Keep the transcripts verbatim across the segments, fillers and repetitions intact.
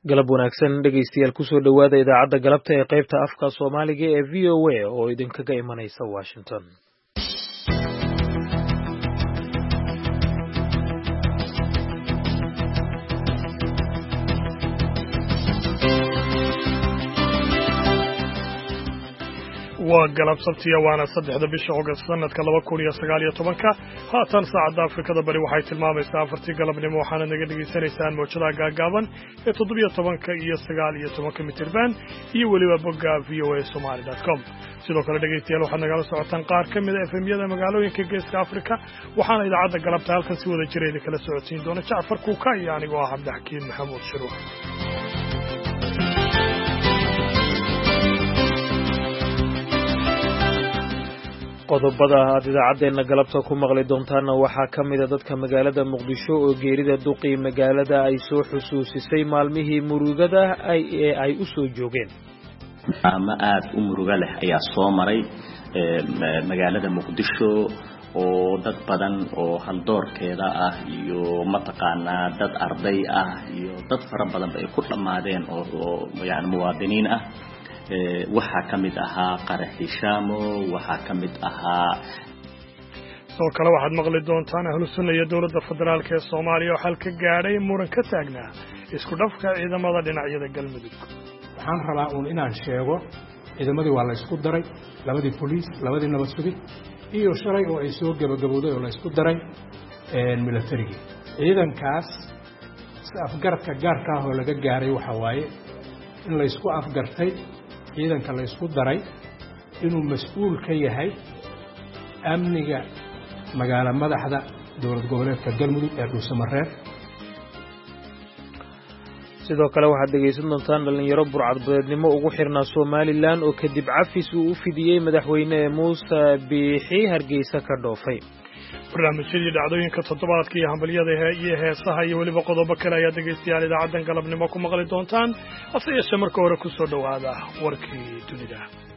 galab wanaagsan dhegaystayaal kusoo dhowaada idaacadda galabta ee qaybta afka soomaaliga ee v o a oo idinkaga imanaysa washington. waa galab sabtiya waana saddexda bisha August sanadka laba kun iyo sagaal iyo tobanka haatan saacadda Afrikada Bari waxay tilmaamaysaa afartii galabnimo waxaana naga dhageysanaysaan mowjadaha gaagaaban ee toddoba iyo tobanka iyo sagaal iyo tobanka mitirban iyo weliba bogga v o a somali dot com. sidoo kale dhegaystayaal waxaad nagala socotaan qaar ka mid ah F M-yada magaalooyinka geeska Afrika waxaana idaacadda galabta halkan si wada jira idin kala socodsiin doona Jacfar Kuuka iyo anigoo ah Cabdixakiin Maxamuud Shiruux. qodobada aad idaacaddeena galabta ku maqli doontaana waxaa ka mid a dadka magaalada muqdisho oo geerida duqii magaalada ay soo xusuusisay maalmihii murugada ee ay u soo joogeen. ama aad u muruga leh ayaa soo maray magaalada muqdisho oo dad badan oo haldoorkeeda ah iyo mataqaanaa dad arday ah iyo dad fara badan ay ku dhamaadeen oo yani muwaadiniin ah. waxaa ka mid ahaa qaraxii Shaamo, waxaa ka mid ahaa soo kale waxaad maqli doontaan ahlu sunna iyo dawladda federaalka ee Soomaaliya oo xal ka gaadhay muran ka taagnaa isku dhafka ciidamada dhinacyada galmudug. waxaan rabaa uun inaan sheego ciidamadii waa la isku daray, labadii police, labadii nabad sugid iyo shalay oo ay soo gabagabowday oo la isku daray military. ciidankaas si afgarka gaarka ah oo laga gaaray waxa waaye in la isku afgartay ciidanka la isku daray inuu mas'uul ka yahay amniga magaala madaxda dowlad goboleedka galmudug ee Dhuusamareeb. sidoo kale waxaad dhegaysan doontaan dhalinyaro burcadbadeednimo ugu xirnaa Somaliland oo kadib cafis uu u fidiyey madaxweyne Muuse Biixi Hargeysa ka dhoofay. barnaamijyadii dhacdooyinka toddobaadka iyo hambaliyada iyo heesaha iyo weliba qodobo kale ayaa dhegaystayaal idaacaddan galabnimo ku maqli doontaan hase yeeshee marka hore ku soo dhowaada warkii dunida.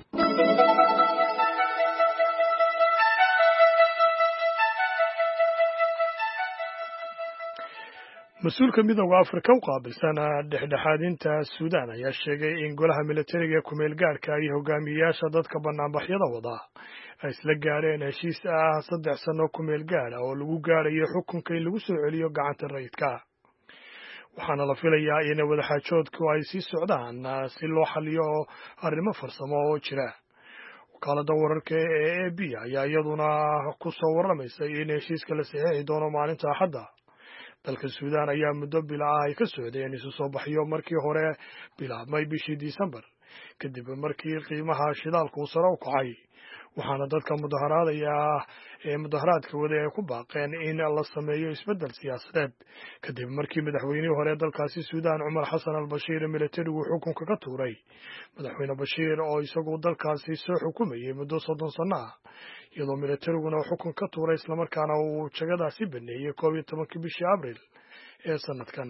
mas-uulka midowga Afrika u qaabilsan dhexdhexaadinta Suudaan ayaa sheegay in golaha militariga ee kumeel gaarka iyo hogaamiyayaasha dadka banaanbaxyada wada ay isla gaareen heshiis ah saddex sano kumeel gaar ah oo lagu gaarayo xukunka in lagu soo celiyo gacanta rayidka. waxaana la filayaa in wadaxaajoodku ay sii socdaan si loo xaliyo arrimo farsamo oo jira. wakaaladda wararka ee A B ayaa iyaduna ku soo warramaysay in heshiiska la saxiixi doono maalinta Axadda. dalka Suudaan ayaa muddo bil ah ay ka socdeen isu soo baxyo markii hore bilaabmay bishii December kadib markii qiimaha shidaalku uu sare u kacay. waxaana dadka mudaharaadaya ee mudaharaadka wada ay ku baaqeen in la sameeyo isbeddel siyaasadeed kadib markii madaxweynihii hore dalkaasi Suudaan Cumar Xasan al-Bashiir militarigu xukunka ka tuuray. madaxweyne Bashiir oo isagu dalkaasi soo xukumayay muddo soddon sano ah iyadoo militariguna xukun ka tuuray islamarkaana uu jagadaasi baneeyay koob iyo tobankii bishii Abriil ee sanadkan.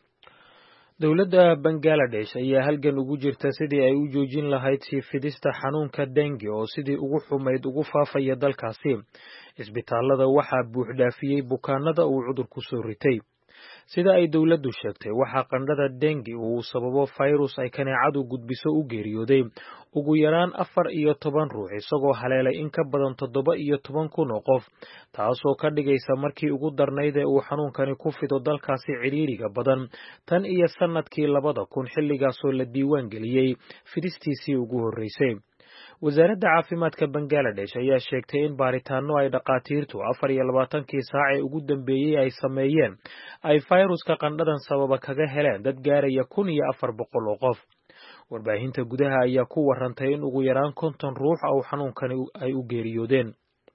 dowladda Bangladesh ayaa halgan ugu jirta sidii ay u joojin lahayd sii fidista xanuunka dengue oo sidii ugu xumayd ugu faafaya dalkaasi. isbitaalada waxaa buux dhaafiyey bukaanada uu cudurku soo ritay. sida ay dowladdu sheegtay waxaa qandhada dengue uu sababo virus ay kaneecadu gudbiso u geeriyooday ugu yaraan afar iyo toban ruux isagoo haleelay in ka badan toddoba iyo toban kun oo qof, taasoo ka dhigaysa markii ugu darnayd ee uu xanuunkani ku fido dalkaasi ciriiriga badan tan iyo sanadkii labada kun xilligaasoo la diiwaan geliyey fidistiisii ugu horreysay. wasaaradda caafimaadka Bangladesh ayaa sheegtay in baaritaano ay dhaqaatiirtu afar iyo labaatankii saac ee ugu dambeeyey ay sameeyeen ay fayruska qandhadan sababa kaga heleen dad gaaraya kun iyo afar boqol oo qof. warbaahinta gudaha ayaa ku warantay in ugu yaraan konton ruux oo xanuunkani ay u geeriyoodeen.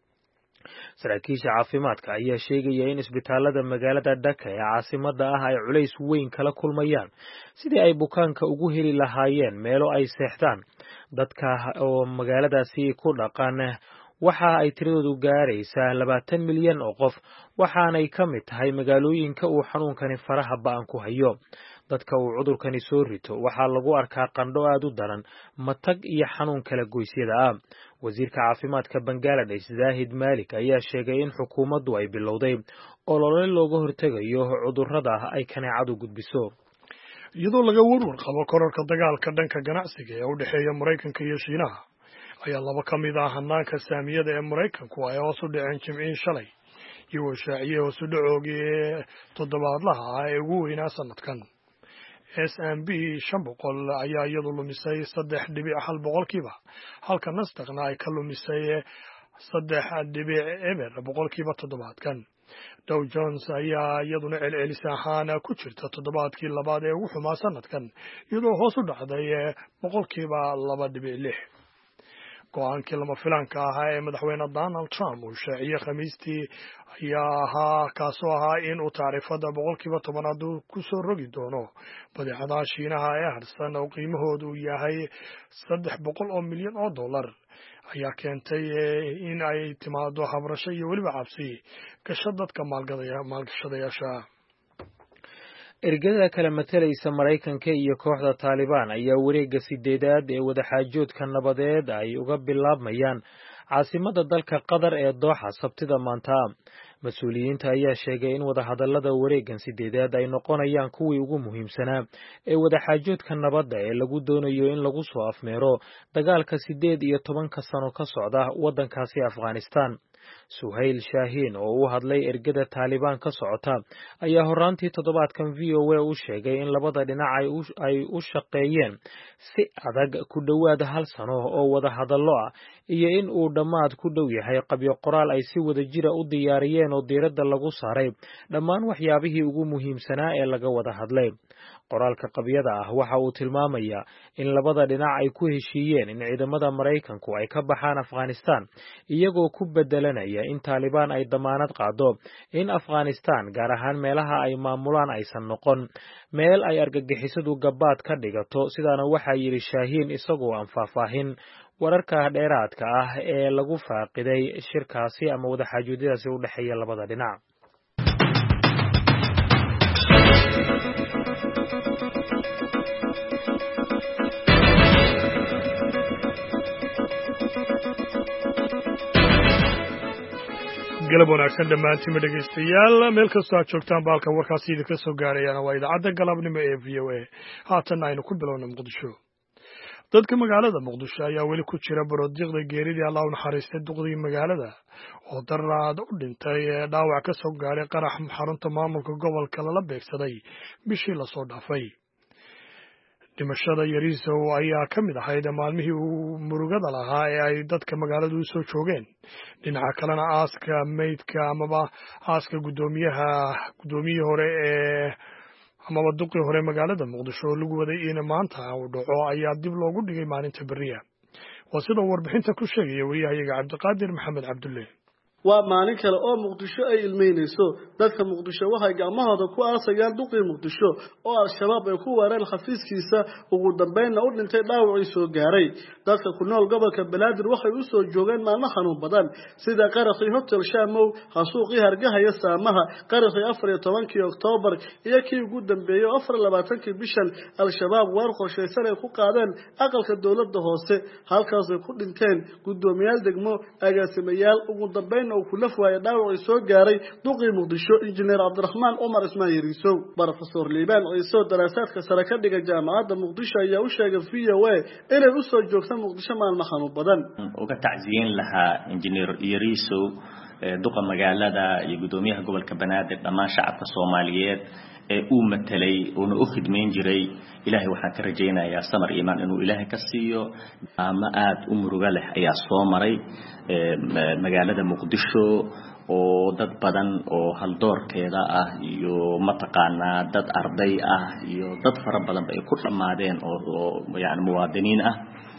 saraakiisha caafimaadka ayaa sheegaya in isbitaalada magaalada Dhaka ee caasimadda ah ay culays weyn kala kulmayaan sidii ay bukaanka ugu heli lahaayeen meelo ay seexdaan. dadka oo magaaladaasi ku dhaqan waxa ay tiradoodu gaaraysaa labaatan milyan oo qof waxaanay ka mid tahay magaalooyinka uu xanuunkani faraha ba'an ku hayo. dadka uu cudurkani soo rito waxaa lagu arkaa qandho aad u daran, matag iyo xanuun kala goysyada ah. wasiirka caafimaadka Bangladesh Zahid Malik ayaa sheegay in xukuumaddu ay bilowday olole looga hortegayo cudurrada ay kaneecadu gudbiso. iyadoo laga warwar qabo kororka dagaalka dhanka ganacsiga ee u dhexeeya Maraykanka iyo Shiinaha ayaa laba ka mid ah hanaanka saamiyada ee Maraykanku ay hoos u dhaceen Jimciin shalay iyagoo shaaciyay hoos u dhacoogii toddobaadlaha ah ee ugu weynaa sanadkan. S and P shan boqol ayaa iyadu lumisay saddex dhibic hal boqolkiiba halka Nasdaqna ay ka lumisay saddex dhibic eber boqolkiiba toddobaadkan. Dow Jones ayaa iyaduna celcelis ahaan ku jirta toddobaadkii labaad ee ugu xumaa sanadkan iyadoo hoos u dhacday boqolkiiba laba dhibic lix. Go-aankii lama filaanka ahaa ee madaxweyne Donald Trump uu shaaciyay Khamiistii ayaa ahaa kaasoo ahaa in uu taariifada boqolkiiba tobanaad ku soo rogi doono badeecadaha Shiinaha ee harsan oo qiimahoodu uu yahay saddex boqol oo milyan oo dollar ayaa keentay in ay timaado habrasho iyo weliba cabsi gasho dadka maalgashadayaasha. ergada kala matalaysa Maraykanka iyo kooxda Taliban ayaa wareegga sideedaad ee wadaxaajoodka nabadeed ay uga bilaabmayaan caasimada dalka Qatar ee Doha Sabtida maanta. Mas-uuliyiinta ayaa sheegay in wadahadallada wareeggan sideedaad ay noqonayaan kuwii ugu muhiimsanaa ee wadaxaajoodka nabadda ee lagu doonayo in lagu soo afmeero dagaalka sideed iyo tobanka sano ka socda waddankaasi Afghanistan. Suhail Shaahin oo u hadlay ergada Taliban ka socota ayaa horaantii toddobaadkan V O A u sheegay in labada dhinac ay u shaqeeyeen si adag ku dhowaad hal sano oo wada hadallo ah iyo in uu dhammaad ku dhow yahay qabyo qoraal ay si wada jira u diyaariyeen oo diiradda lagu saaray dhammaan waxyaabihii ugu muhiimsanaa ee laga wada hadlay. Qoraalka qabyada ah waxa uu tilmaamayaa in labada dhinac ay ku heshiiyeen in ciidamada Maraykanku ay ka baxaan Afghanistan iyagoo ku bedelanaya in Taliban ay damaanad qaado in Afghanistan gaar ahaan meelaha ay maamulaan aysan noqon meel ay argagixisadu gabaad ka dhigato. Sidaana waxaa yiri Shaahin isagoo aan faahfaahin wararka dheeraadka ah ee lagu faaqiday shirkaasi ama wadaxaajoodiyadaasi u dhexeeya labada dhinac. galab wanaagsan dhammaantiin dhegeystayaal meel kastoo aad joogtaan baalka warkaasi idinka soo gaarayana waa idaacadda galabnimo ee V O A. haatan aynu ku bilowna Muqdisho. dadka magaalada Muqdisho ayaa weli ku jira baroodiiqda geeridii Allah u naxariistay duqdii magaalada oo daraad u dhintay dhaawac ka soo gaaray qarax xarunta maamulka gobolka lala beegsaday bishii la soo dhaafay. dhimashada Yariso ayaa ka mid ahayd maalmihii uu murugada lahaa ee ay dadka magaaladu u soo joogeen. dhinaca kalena aaska meydka amaba aaska gudoomiyaha gudoomiyihii hore ee amaba duqii hore magaalada Muqdisho oo lagu waday in maanta uu dhaco ayaa dib loogu dhigay maalinta beriya. waa sida warbixinta ku sheegaya wariyahayaga Cabdiqaadir Maxamed Cabdulle. waa maalin kale oo Muqdisho ay ilmeynayso dadka Muqdisho waxay gacmahooda ku aasayaan duqii Muqdisho oo al-shabaab ay ku weerareen xafiiskiisa ugu dambeynna u dhintay dhaawacii soo gaaray. dadka ku nool gobolka Banaadir waxay u soo joogeen maalmo xanuun badan sida qaraxii Hotel Shamow, xasuuqii Hargahaya Saamaha, qaraxii afar iyo tobankii Oktoobar iyo kii ugu dambeeyay afar iyo labaatankii bishan al-shabaab weer qorshaysan ay ku qaadeen aqalka dawladda hoose halkaas ay ku dhinteen gudoomiyaal degmo agaasimayaal ugu dambeyn oo ku lafwaaya dhaawacii soo gaaray duqii Muqdisho injineer Cabdiraxmaan Umar Ismaaciil Yariso. Professor Liibaan Ciiso daraasaadka sare ka dhiga jaamacadda Muqdisho ayaa u sheegay V O A inay u soo joogtaan Muqdisho maalmo xanuun badan. uga tacsiyin lahaa injineer Yariso duqa magaalada iyo gudoomiyaha gobolka Banaadir dhammaan shacabka Soomaaliyeed ee uu matalay oo u khidmeyn jiray. ilaahay waxaan ka rajaynayaa samar iimaan inuu ilaahay ka siiyo. ama aad u muruga leh ayaa soo maray magaalada Muqdisho oo dad badan oo haldoorkeeda ah iyo mataqaanaa dad arday ah iyo dad fara badan ay ku dhamaadeen oo yaani muwaadiniin ah.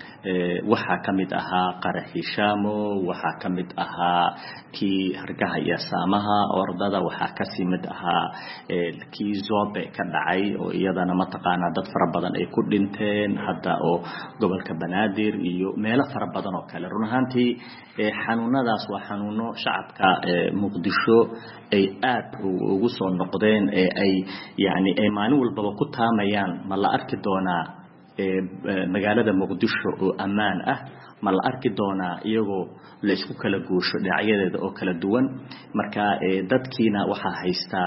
waxaa kamid ahaa qaraxii Shamow, waxaa kamid ahaa kii Hargahaya Saamaha ordada, waxaa kasii mid ahaa kii Zobe ka dhacay oo iyadana mataqaanaa dad fara badan ay ku dhinteen hadda oo gobolka Banaadir iyo meelo fara badan oo kale. run ahaantii xanuunadaas waa xanuuno shacabka Muqdisho ay aad ugu soo noqdeen ee ay yaani ay maalin walba ku taamayaan ma la arki doonaa magaalada Muqdisho oo amaan ah, ma la arki doonaa iyagoo la isku kala guusho dhinacyadeeda oo kala duwan marka dadkiina waxaa haystaa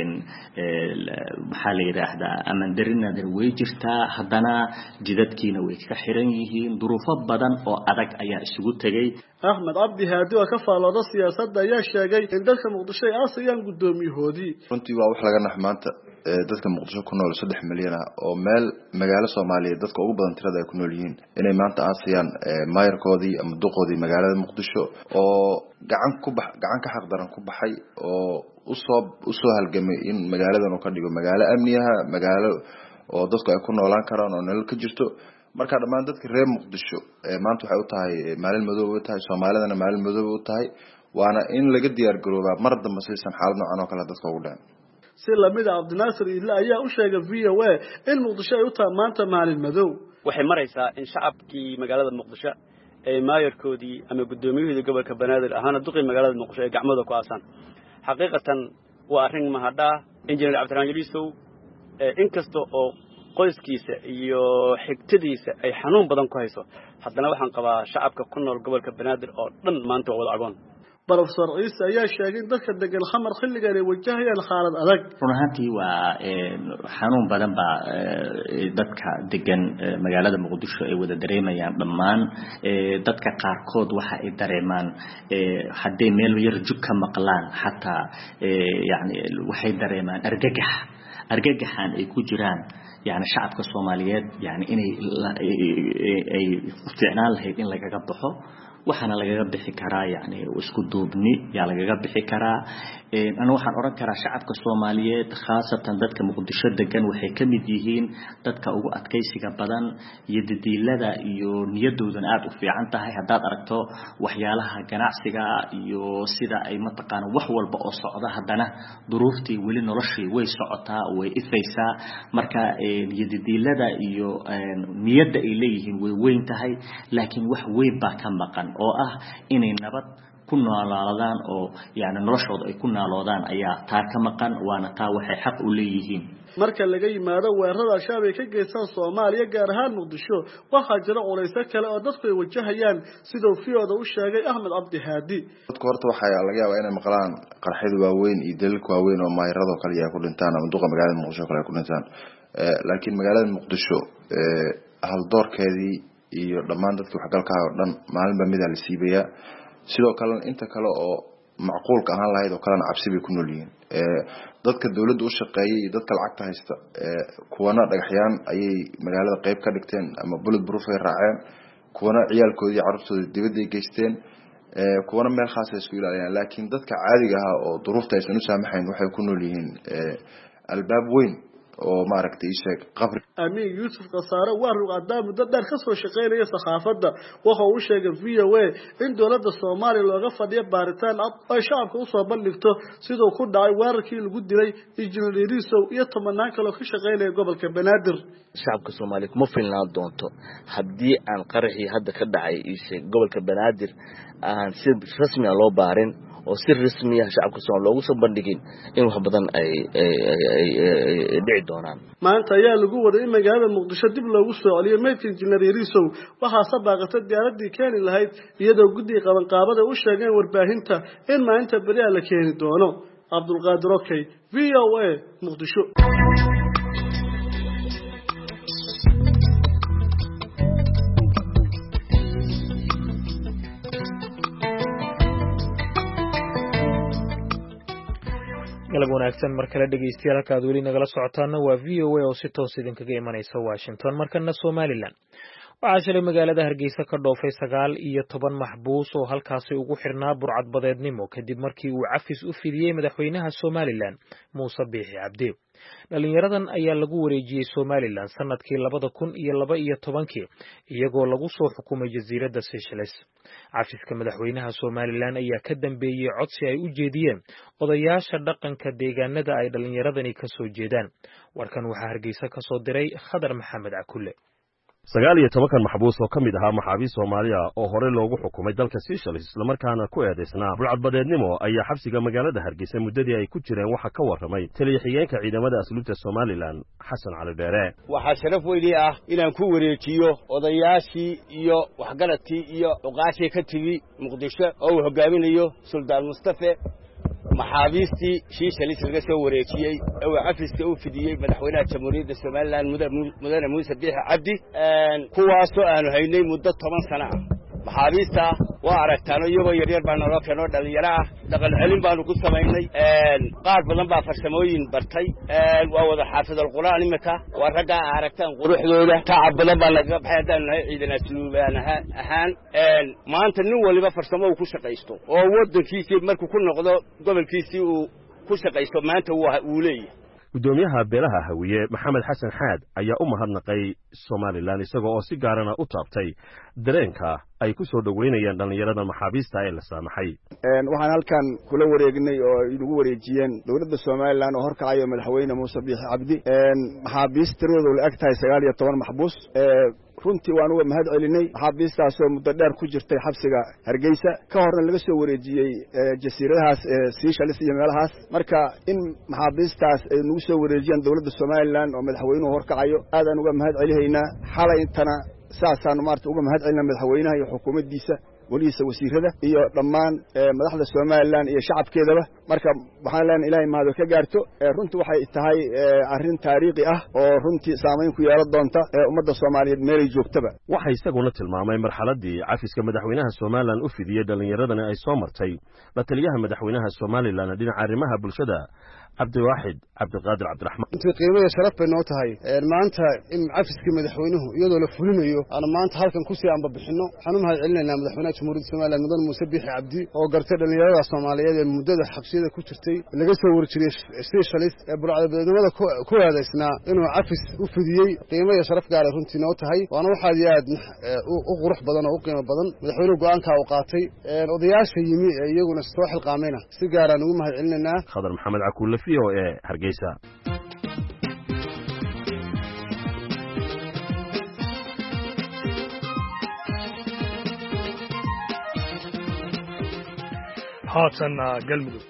maxaa la yidhaahdaa amaan darinadan way jirtaa haddana jidadkiina way ka xiran yihiin duruufo badan oo adag ayaa isugu tegay Ahmed Abdi Haadi oo ka faalooda siyaasadda ayaa sheegay in dadka Muqdisho ay aasayaan gudoomiyahoodii runtii waa wax laga naxmaanta dadka Muqdisho ku nool saddex milyan oo meel magaalo Soomaaliyeed dadka ugu badan tirada ay ku nool yihiin inay maanta aasayaan maayarkoodii ama duqoodii magaalada Muqdisho oo gacan ku bax gacan ka xaq daran ku baxay oo usoo usoo halgamay in magaaladan uu ka dhigo magaalo amniyaha magaalo oo dadku ay ku noolaan karaan oo nolol ka jirto marka dhamaan dadka reer Muqdisho maanta waxay u tahay maalin madow u tahay Soomaalidana maalin madow u tahay waana in laga diyaar garoobaa mar dambe saysan xaalad noocan oo kale dadka ugu dhacin si lamid ah Abdinaasir Illa ayaa u sheegay V O A in Muqdisho ay u tahay maanta maalin madow waxay maraysaa in shacabkii magaalada Muqdisho ay maayarkoodii ama gudoomiyihii gobolka Banaadir ahaana duqii magaalada Muqdisho ay gacmada ku aasan xaqiiqatan waa arrin mahadda injineer Cabdirahmaan Yariisow in kasta oo qoyskiisa iyo xigtadiisa ay xanuun badan ku hayso haddana waxaan qabaa shacabka ku nool gobolka Banaadir oo dhan maanta waa wada agoon Professor Ciise ayaa sheegay in dadka degan Xamar xilligan ay wajahayaan xaalad adag runaantii waa xanuun badan ba dadka degan magaalada Muqdisho ay wada dareemayaan dhammaan dadka qaarkood waxa ay dareemaan haddii meel yar jug ka maqlaan xataa yani waxay dareemaan argagax argagaxan ay ku jiraan يعني شعب كصوماليات يعني إني أي استعنال هيد إن لقى قبضه وحنا لقى قبض حكرا يعني واسكت دوبني يعني لقى قبض حكرا أنا وحنا أرى كرا شعب كصوماليات خاصة ذاتك مقدشة دجان وحكم ديهين ذاتك أو أتكيسي كبدن يددي لذا يو نيدو ذن أعرف في عنتها هدات أركتو وحيالها جناعسيجا يو سيدا أي منطقة وحول بقص عضها هدنا ظروفتي ولين رشي ويسعتها وإثيسا مركا يددي لذا يو نيد إليه وين تهي لكن وحوي باكم بقن أو أه إني نبت كنا لالدان أو يعني نرشد أي كنا لالدان أيا تاك مقن وأنا تاوحي حق إليهين marka laga yimaado weerarada shacabka ka geysan Soomaaliya gaar ahaan Muqdisho waxa jira culaysa kale oo dadku ay wajahayaan sidoo fiyoda u sheegay Ahmed Abdi Haadi dadku horta waxa laga yaabaa inay maqlaan qarxid waaweyn iyo dalka waaweyn oo maayirado kale ay ku dhintaan ama duqa magaalada Muqdisho kale ay ku dhintaan laakiin magaalada Muqdisho hal doorkeedii iyo dhammaan dadka wax galka oo dhan maalinba mid la siibaya sidoo kale inta kale oo macquulka ahaan lahayd oo kale cabsi bay ku nool yihiin ee dadka dawladda u shaqeeyay dadka lacagta haysta ee kuwana dhagaxyaan ayay magaalada qayb ka dhigteen ama bullet proof ay raaceen kuwana ciyaalkoodii carruurtooda dibadda ay geysteen ee kuwana meel khaas ah isku ilaaliyaan laakiin dadka caadiga ah oo duruufta aysan u saamaxayn waxay ku nool yihiin ee albaab weyn oo maaragtay sheeg qabri Amin Yusuf Qasaare waa ruqadaa muddo dheer ka soo shaqeynaya saxaafadda waxa uu sheegay V O A in dawladda Soomaaliya looga fadhiyo baaritaan ay shacabka u soo bandhigto sidoo ku dhacay weerarkii lagu dilay injineer Yariisow iyo tobanaan kale oo ka shaqeynaya gobolka Banaadir shacabka Soomaaliya kuma filnaan doonto haddii aan qaraxii hadda ka dhacay ishe gobolka Banaadir aan si rasmi ah loo baarin oo si rasmi ah shacabka Soomaaliya loogu soo bandhigin in wax badan ay ay dhici doonaan maanta ayaa lagu waday in magaalada Muqdisho dib loogu soo celiyo meydka injineer Yariisow waxa sabaaqatay diyaaradii keeni lahayd iyadoo guddiga qaban qaabada u sheegeen warbaahinta in maalinta bari la keeni doono Abdul Qaadir Okay V O A Muqdisho galab wanaagsan mar kale dhageystayaal halka aad weli nagala socotaana waa V O A oo si toos idinkaga imanaysa Washington markana Somaliland waxaa shalay magaalada Hargeysa ka dhoofay sagaal iyo toban maxbuus oo halkaasi ugu xirnaa burcad badeednimo kadib markii uu cafis u fidiyey madaxweynaha Somaliland Muuse Biixi Cabdi dhalinyaradan ayaa lagu wareejiyey Somaliland sanadkii labada kun iyo laba iyo tobankii iyagoo lagu soo xukumay jasiiradda Seychelles cafiska madaxweynaha Somaliland ayaa ka dambeeyay codsi ay u jeediyeen odayaasha dhaqanka deegaanada ay dhalinyaradani ka soo jeedaan warkan waxaa Hargeysa ka soo diray Khadar Maxamed Cakulle sagaal iyo tobankan maxbuus oo ka mid ahaa maxaabiis Soomaaliya oo hore loogu xukumay dalka Seychelles isla markaana ku eedeysnaa burcadbadeednimo ayaa xabsiga magaalada Hargeysa muddadii ay ku jireen waxa ka warramay taliye-xigeenka ciidamada asluubta Somaliland Xasan Cali Dheere. Waxa sharaf weyn ah inaan ku wareejiyo odayaashii iyo waxgaradkii iyo oqaashii ka tigi Muqdisho oo hogaaminayo Suldaan Mustafa maxaabiistii Seychelles laga soo wareejiyay oo cafiska u fidiyay madaxweynaha jamhuuriyadda Soomaaliland mudane Muuse Biixi Cabdi kuwaas oo aanu haynay muddo toban sano ah maxaabiista waa aragtaan iyagoo yaryar baa naloo keenoo dhalinyaro ah dhaqan celin baanu ku samaynay qaar badan baa farsamooyin bartay waa wada xaafidul quraan imika waa ragga aragtaan quruxdooda tacab badan baa laga baxay haddaan nahay ciidan asluubaan ahaan maanta nin waliba farsamo uu ku shaqaysto oo wadankiisii markuu ku noqdo gobolkiisii uu ku shaqaysto maanta uu leeyahay. gudoomiyaha beelaha Hawiye Maxamed Xasan Xaad ayaa u mahadnaqay Somaliland isagoo oo si gaarana u taabtay dareenka ay ku soo dhaweynayaan dhalinyarada maxaabiista ee la saamaxay. een waxaan halkan kula wareegnay oo inugu wareejiyeen dawladda Somaliland oo horkacayo madaxweyne Muuse Biixi Cabdi een maxaabiistirooda la ag tahay sagaal iyo toban maxbuus ee runtii waan uga mahad celinay maxaabiistaas oo muddo dheer ku jirtay xabsiga Hargeysa ka horna laga soo wareejiyay jasiiradahaas Seychelles iyo meelahaas marka in maxaabiistaas ay nagu soo wareejiyaan dawladda Somaliland oo madaxweynuhu horkacayo aad aan uga mahad celinaynaa xalay intana saasaan maarta uga mahad celinaa madaxweynaha iyo xukuumaddiisa waliisa wasiirada iyo dhammaan madaxda Somaliland iyo shacabkeedaba marka waxaan leenahay Ilaahay mahad ka gaarto runtii waxay tahay arrin taariikhi ah oo runtii saameyn ku yeelan doonta ummadda Soomaaliyeed meel ay joogtaba. waxa isaguna tilmaamay marxaladii cafiska madaxweynaha Somaliland u fidiyay dhalinyaradana ay soo martay la taliyaha madaxweynaha Somaliland dhinaca arrimaha bulshada Cabdiwaaxid Cabdiqaadir Cabdiraxmaan. intii qiimaha sharaf bay noo tahay maanta in cafiska madaxweynuhu iyadoo la fulinayo aan maanta halkan ku sii amba bixino waxaan u mahad celinaynaa madaxweynaha jamhuuriyadda Somaliland mudane Muuse Biixi Cabdi oo gartay dhalinyarada Soomaaliyeed ee muddada xabsiyada ku jirtay laga soo warjiriyay Seychelles ee burcadbadeednimada ku eedeysnaa inuu cafis u fidiyay qiimaha sharaf gaar ah runtii noo tahay waana waxa aad u qurux badan oo u qiimo badan madaxweynuhu go'aanka uu qaatay odayaasha yimi iyaguna soo xilqaamayna si gaar ah ugu mahad celinaynaa. Khadar Maxamed Cakuule v o a Hargeysa. haatan galmudug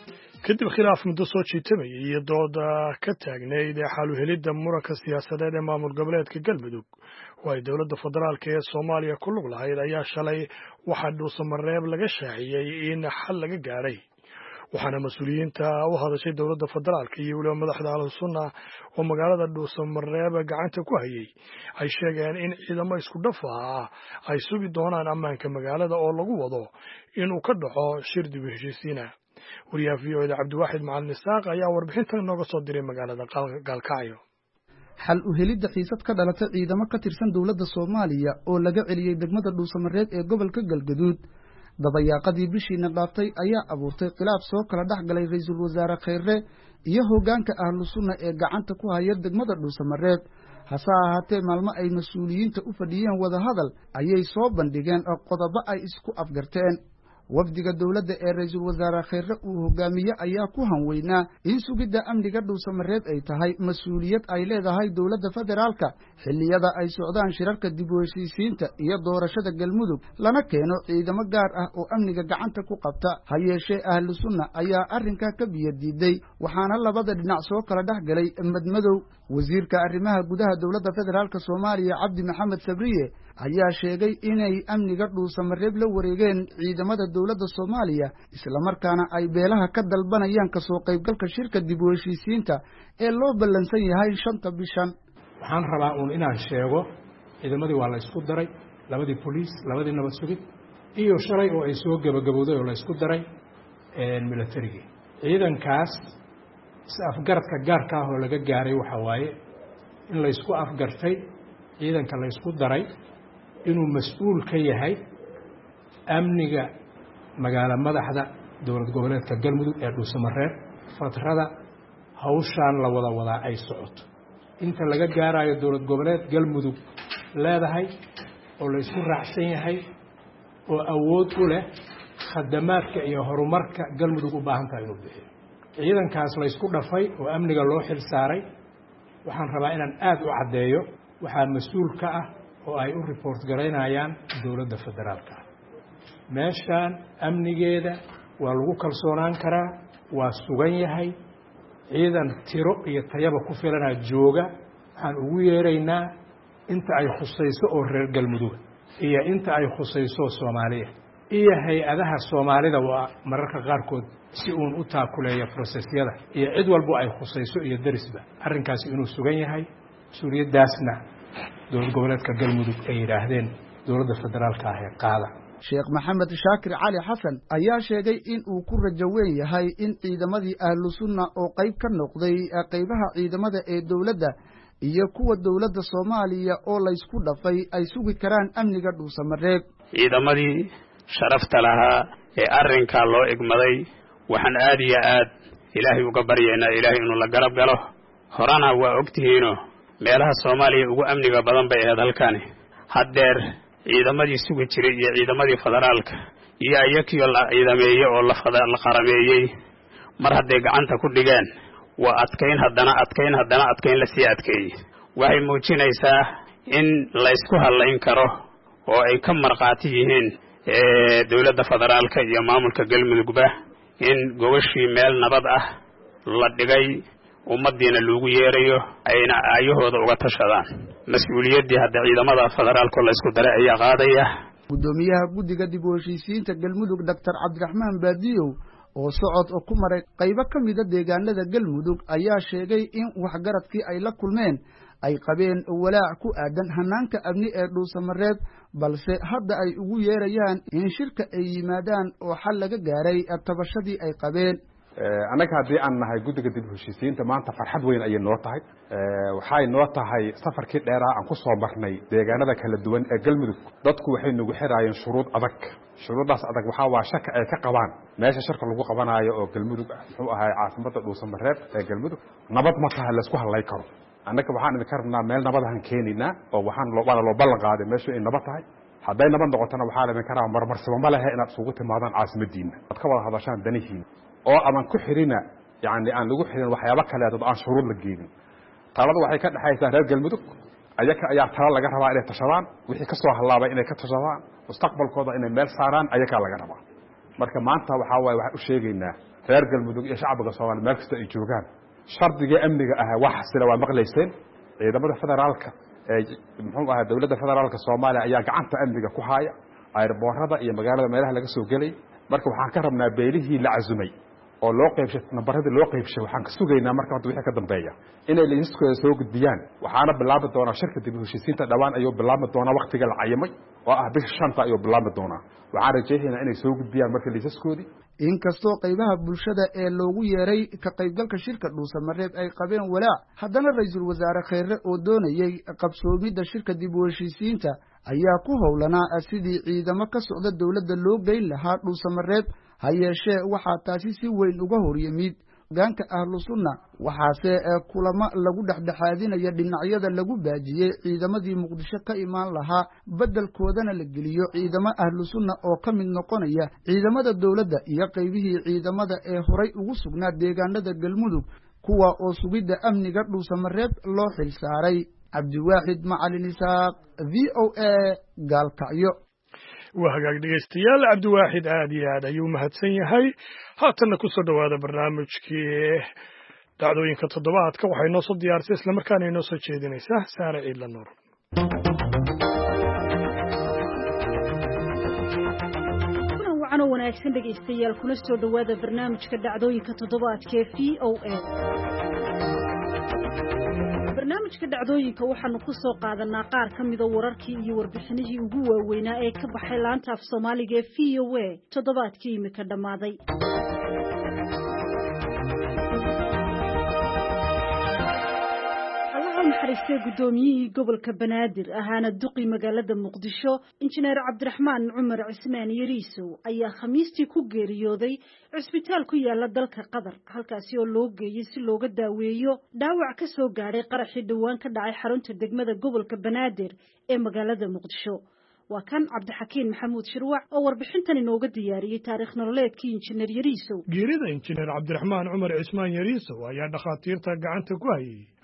kadib khilaaf muddo soo jiitamayay iyo dooda ka taagnayd ee xal u helidda muranka siyaasadeed ee maamul goboleedka galmudug oo ay dowladda federaalka ee Soomaaliya ku lug lahayd ayaa shalay waxaa dhuusamareeb laga shaaciyey in xal laga gaaray waxaana mas'uuliyiinta u hadashay dowladda federaalka iyo waliba madaxda al-sunna oo magaalada dhuusamareeb gacanta ku hayay ay sheegeen in ciidamo isku dhaf ah ay sugi doonaan ammaanka magaalada oo lagu wado inuu ka dhaco shir dib u heshiisiina. wariyaha v o a Cabdiwaaxid Macalin Isaaq ayaa warbixintan nooga soo diray magaalada Gaalkacyo. xal u helidda xiisad ka dhalatay ciidamo ka tirsan dowladda Soomaaliya oo laga celiyay degmada dhuusamareeb ee gobolka Galgaduud dabayaaqadii bishiina dhaaftay ayaa abuurtay khilaaf soo kala dhex galay ra'iisul wasaare Khayre iyo hoggaanka ahlu sunna ee gacanta ku haya degmada dhuusamareeb hase ahaatee maalmo ay mas'uuliyiinta u fadhiyeen wada hadal ayay soo bandhigeen qodobo ay isku afgarteen. wafdiga dowladda ee ra'iisul wasaare Khayre uu hogaamiye ayaa ku hanweynaa in sugidda amniga dhuusamareeb ay tahay mas'uuliyad ay leedahay dowladda federaalka xilliyada ay socdaan shirarka dib u heshiisiinta iyo doorashada galmudug lana keeno ciidamo gaar ah oo amniga gacanta ku qabta ha yeeshee ahlu sunna ayaa arrinkaa ka biyo diiday waxaana labada dhinac soo kala dhex galay madmadow. wasiirka arrimaha gudaha dowladda federaalka Soomaaliya Cabdi Maxamed Sabriye ayaa sheegay inay amniga dhuusamareeb la wareegeen ciidamada dowladda Soomaaliya isla markaana ay beelaha ka dalbanayaan ka soo qaybgalka shirka dib u heshiisiinta ee loo ballansan yahay shanta bishan. waxaan rabaa uun inaan sheego ciidamadii waa la isku daray labadii police labadii nabad sugid iyo shalay oo ay soo gabagabowday oo la isku daray ee military ciidankaas is afgaradka gaarka ah oo laga gaaray waxa waaye in la isku afgartay ciidanka la isku daray inuu mas'uul ka yahay amniga magaala madaxda dowlad goboleedka galmudug ee dhuusamareeb fatrada hawshaan la wada wadaa ay socoto inta laga gaarayo dowlad goboleed galmudug leedahay oo la isku raacsan yahay oo awood u leh khadamaadka iyo horumarka galmudug u baahan tahay inuu bixiyo ciidankaas la isku dhafay oo amniga loo xil saaray waxaan rabaa inaan aad u caddeeyo waxaa mas-uul ka ah oo ay u report garaynayaan dowladda federaalka ah meeshaan amnigeeda waa lagu kalsoonaan karaa waa sugan yahay ciidan tiro iyo tayaba ku filanaa jooga waxaan ugu yeeraynaa inta ay khusayso oo reer galmudug iyo inta ay khusayso Soomaaliya iyo hay-adaha Soomaalida waa mararka qaarkood si uun u taakuleeyo processyada iyo cid walba ay khusayso iyo darisba arrinkaasi inuu sugan yahay suuriyadaasna dowlad goboleedka galmudug ay yiraahdeen dowladda federaalka ah ee qaada Sheekh Maxamed Shaakir Cali Xasan ayaa sheegay in uu ku rajo weyn yahay in ciidamadii ahlu sunna oo qayb ka noqday qaybaha ciidamada ee dowladda iyo kuwa dowladda Soomaaliya oo la isku dhafay ay sugi karaan amniga dhuusamareeb ciidamadii sharafta lahaa ee arrinka loo igmaday waxaan aad iyo aad ilaahay uga baryeynaa ilaahay inuu la garab galo horana waa ogtihiino meelaha Soomaaliya ugu amniga badan bay ahayd halkani haddeer ciidamadii sugi jiray iyo ciidamadii federaalka iyo ayakiyo la ciidameeyay oo la fadal qarameeyay mar hadday gacanta ku dhigeen waa adkeyn haddana adkeyn haddana adkeyn la sii adkeeyay waxay muujinaysaa in la isku halayn karo oo ay ka marqaati yihiin ee dowladda federaalka iyo maamulka galmudugba in gobashii meel nabad ah la dhigay ummadiina loogu yeerayo ayna aayahooda uga tashadaan mas'uuliyadii hadda ciidamada federaalka la isku daray ayaa qaadaya gudoomiyaha guddiga dib u heshiisiinta galmudug Doctor Cabdiraxmaan Baadiyow oo socod oo ku maray qaybo ka mid ah deegaanada galmudug ayaa sheegay in waxgaradkii ay la kulmeen ay qabeen walaac ku aadan hanaanka amni ee dhuusamareeb balse hadda ay ugu yeerayaan in shirka ay yimaadaan oo xal laga gaaray tabashadii ay qabeen anaga haddii aan nahay guddiga dib u heshiisiinta maanta farxad weyn ayay noo tahay waxay noo tahay safarkii dheeraa aan ku soo marnay deegaanada kala duwan ee galmudug dadku waxay nagu xiraayeen shuruud adag shuruudaas adag waxaa waa shaka ay ka qabaan meesha shirka lagu qabanayo oo galmudug muxuu ahay caasimada dhuusamareeb ee galmudug nabad ma tahay la isku hadlay karo annaga waxaan idinka rabnaa meel nabadahan keenaynaa oo waxaan waana loo ballan qaaday meeshu ay nabad tahay hadday nabad noqotona waxaa la idinka rabaa marmarsaba ma lehe inaad isugu timaadaan caasimadiina aad ka wada hadashaan danihiina oo aman ku xirina yani aan lagu xirin waxyaabo kale dad aan shuruud la geeynin talada waxay ka dhaxaysaa reer galmudug ayaka ayaa tala laga rabaa inay tashadaan wixii ka soo halaabay inay ka tashadaan mustaqbalkooda inay meel saaraan ayaka laga rabaa marka maanta waxa way waxa u sheegaynaa reer galmudug iyo shacabka Soomaaliyeed meel kasta ay joogaan shardiga amniga ah wax sila waa maqlayseen ciidamada federaalka ee muxuu ahaa dowladda federaalka Soomaaliya ayaa gacanta amniga ku haya airboorada iyo magaalada meelaha laga soo galay marka waxaan ka rabnaa beelihii la cazumay oo loo qaybshay nambarada loo qaybshay waxaan ka sugaynaa marka hadda wixii ka dambeeya inay liiskooda soo gudbiyaan waxaana bilaabi doonaa shirka dib u heshiisiinta dhawaan ayuu bilaabi doonaa waqtiga la cayimay oo ah bisha shanta ayuu bilaabi doonaa waxaan rajaynaynaa inay soo gudbiyaan marka liisaskoodii inkastoo qaybaha bulshada ee loogu yeeray ka qaybgalka shirka dhuusamareeb ay qabeen walaac haddana ra'iisul wasaare Khayre oo doonayay qabsoomidda shirka dib u heshiisiinta ayaa ku howlanaa sidii ciidamo ka socda dowladda loo geyn lahaa dhuusamareeb ha yeeshee waxaa taasi si weyn uga hor yimid hogaanka ahlu sunna waxaase kulamo lagu dhexdhexaadinaya dhinacyada lagu baajiyey ciidamadii muqdisho ka imaan lahaa beddelkoodana la geliyo ciidamo ahlu sunna oo ka mid noqonaya ciidamada dowladda iyo qaybihii ciidamada ee horay ugu sugnaa deegaanada galmudug kuwa oo sugidda amniga dhuusamareeb loo xil saaray cabdiwaaxid macalin isaaq v o a gaalkacyo waa hagaag dhegaystayaal cabdiwaaxid aad iyo aad ayuu mahadsan yahay haatanna ku soo dhowaada barnaamijkii dhacdooyinka toddobaadka waxay noo soo diyaarisay islamarkaana inoo soo jeedinaysaa saare ciidla nuur kulan wacan oo wanaagsan dhegaystayaal kuna soo dhowaada barnaamijka dhacdooyinka toddobaadka ee v o a barnaamijka dhacdooyinka waxaanu ku soo qaadanaa qaar ka mida wararkii iyo warbixinihii ugu waaweynaa ee ka baxay laanta af Soomaaliga ee v o a toddobaadkii imika dhammaaday naxariistay gudoomiyihii gobolka Banaadir ahaana duqi magaalada Muqdisho injineer Cabdiraxmaan Cumar Cismaan Yariisow ayaa khamiistii ku geeriyooday cisbitaal ku yaala dalka Qatar halkaasi oo loo geeyay si looga daaweeyo dhaawac ka soo gaaray qaraxii dhawaan ka dhacay xarunta degmada gobolka Banaadir ee magaalada Muqdisho waa kan Cabdixakiin Maxamuud Shirwac oo warbixintan inooga diyaariyay taariikh nololeedkii injineer Yariisow geerida injineer Cabdiraxmaan Cumar Cismaan Yariisow ayaa dhakhaatiirta gacanta ku hayay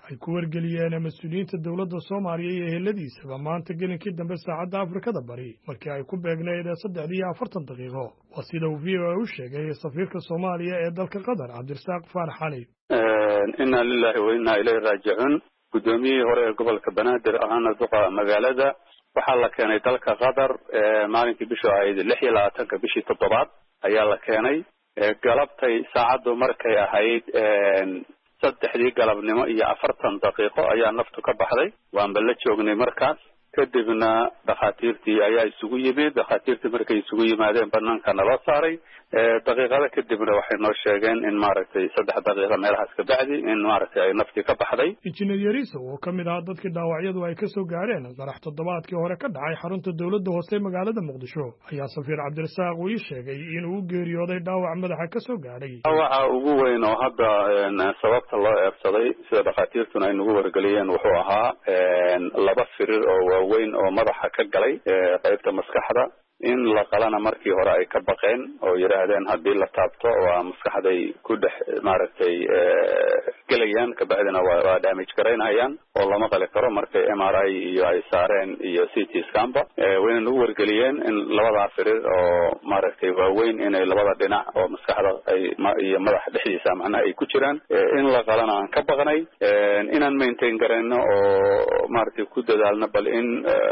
ay ku wargeliyeen mas-uuliyiinta dowladda soomaaliya iyo eheladiisaba maanta gelinkii dambe saacadda afrikada bari markii ay ku beegnayd saddexdii iyo afartan daqiiqo waa sida uu v o a u sheegay safiirka soomaaliya ee dalka qatar cabdirasaaq faarax cali. inna lillahi wa inna ilayhi raajicuun. guddoomiyihii hore ee gobolka banaadir ahaana duqa magaalada waxaa la keenay dalka qatar maalinkii bishu ahayd lix iyo labaatanka bishii toddobaad ayaa la keenay. galabtay saacaddu markay ahayd saddexdii galabnimo iyo afartan daqiiqo ayaa naftu ka baxday. waanba la joognay markaas. kadibna dhakhaatiirtii ayaa isugu yimid. dhakhaatiirtii markay isugu yimaadeen banaanka nala saaray. daqiiqada kadibna waxay noo sheegeen in maaragtay saddex daqiiqa meelahaas ka bacdi in maaragtay ay naftii ka baxday. injineer yariso oo ka mid ahaa dadkii dhaawacyadu ay ka soo gaareen qarax toddobaadkii hore ka dhacay xarunta dowladda hoose magaalada muqdisho ayaa safiir cabdirasaaq uu ii sheegay inuu u geeriyooday dhaawac madaxa ka soo gaadhay. dhaawaca ugu weyn oo hadda sababta loo eersaday sida dhakhaatiirtuna ay nagu wargeliyeen wuxuu ahaa laba firir oo waaweyn oo madaxa ka galay qaybta maskaxda. in la qalana markii hore ay ka baqeen oo yiraahdeen haddii la taabto waa maskaxday ku dhex maaragtay gelayaan kabacdina waa damage garaynayaan oo lama qali karo. markay M R I iyo ay saareen iyo C T scanba wayna nagu wargeliyeen in labadaa firir oo maaragtay waaweyn inay labada dhinac oo maskaxda ay iyo madaxa dhexdiisa macnaha ay ku jiraan. in la qalana aan ka baqnay inaan maintain garayno oo maaragtay ku dadaalno bal in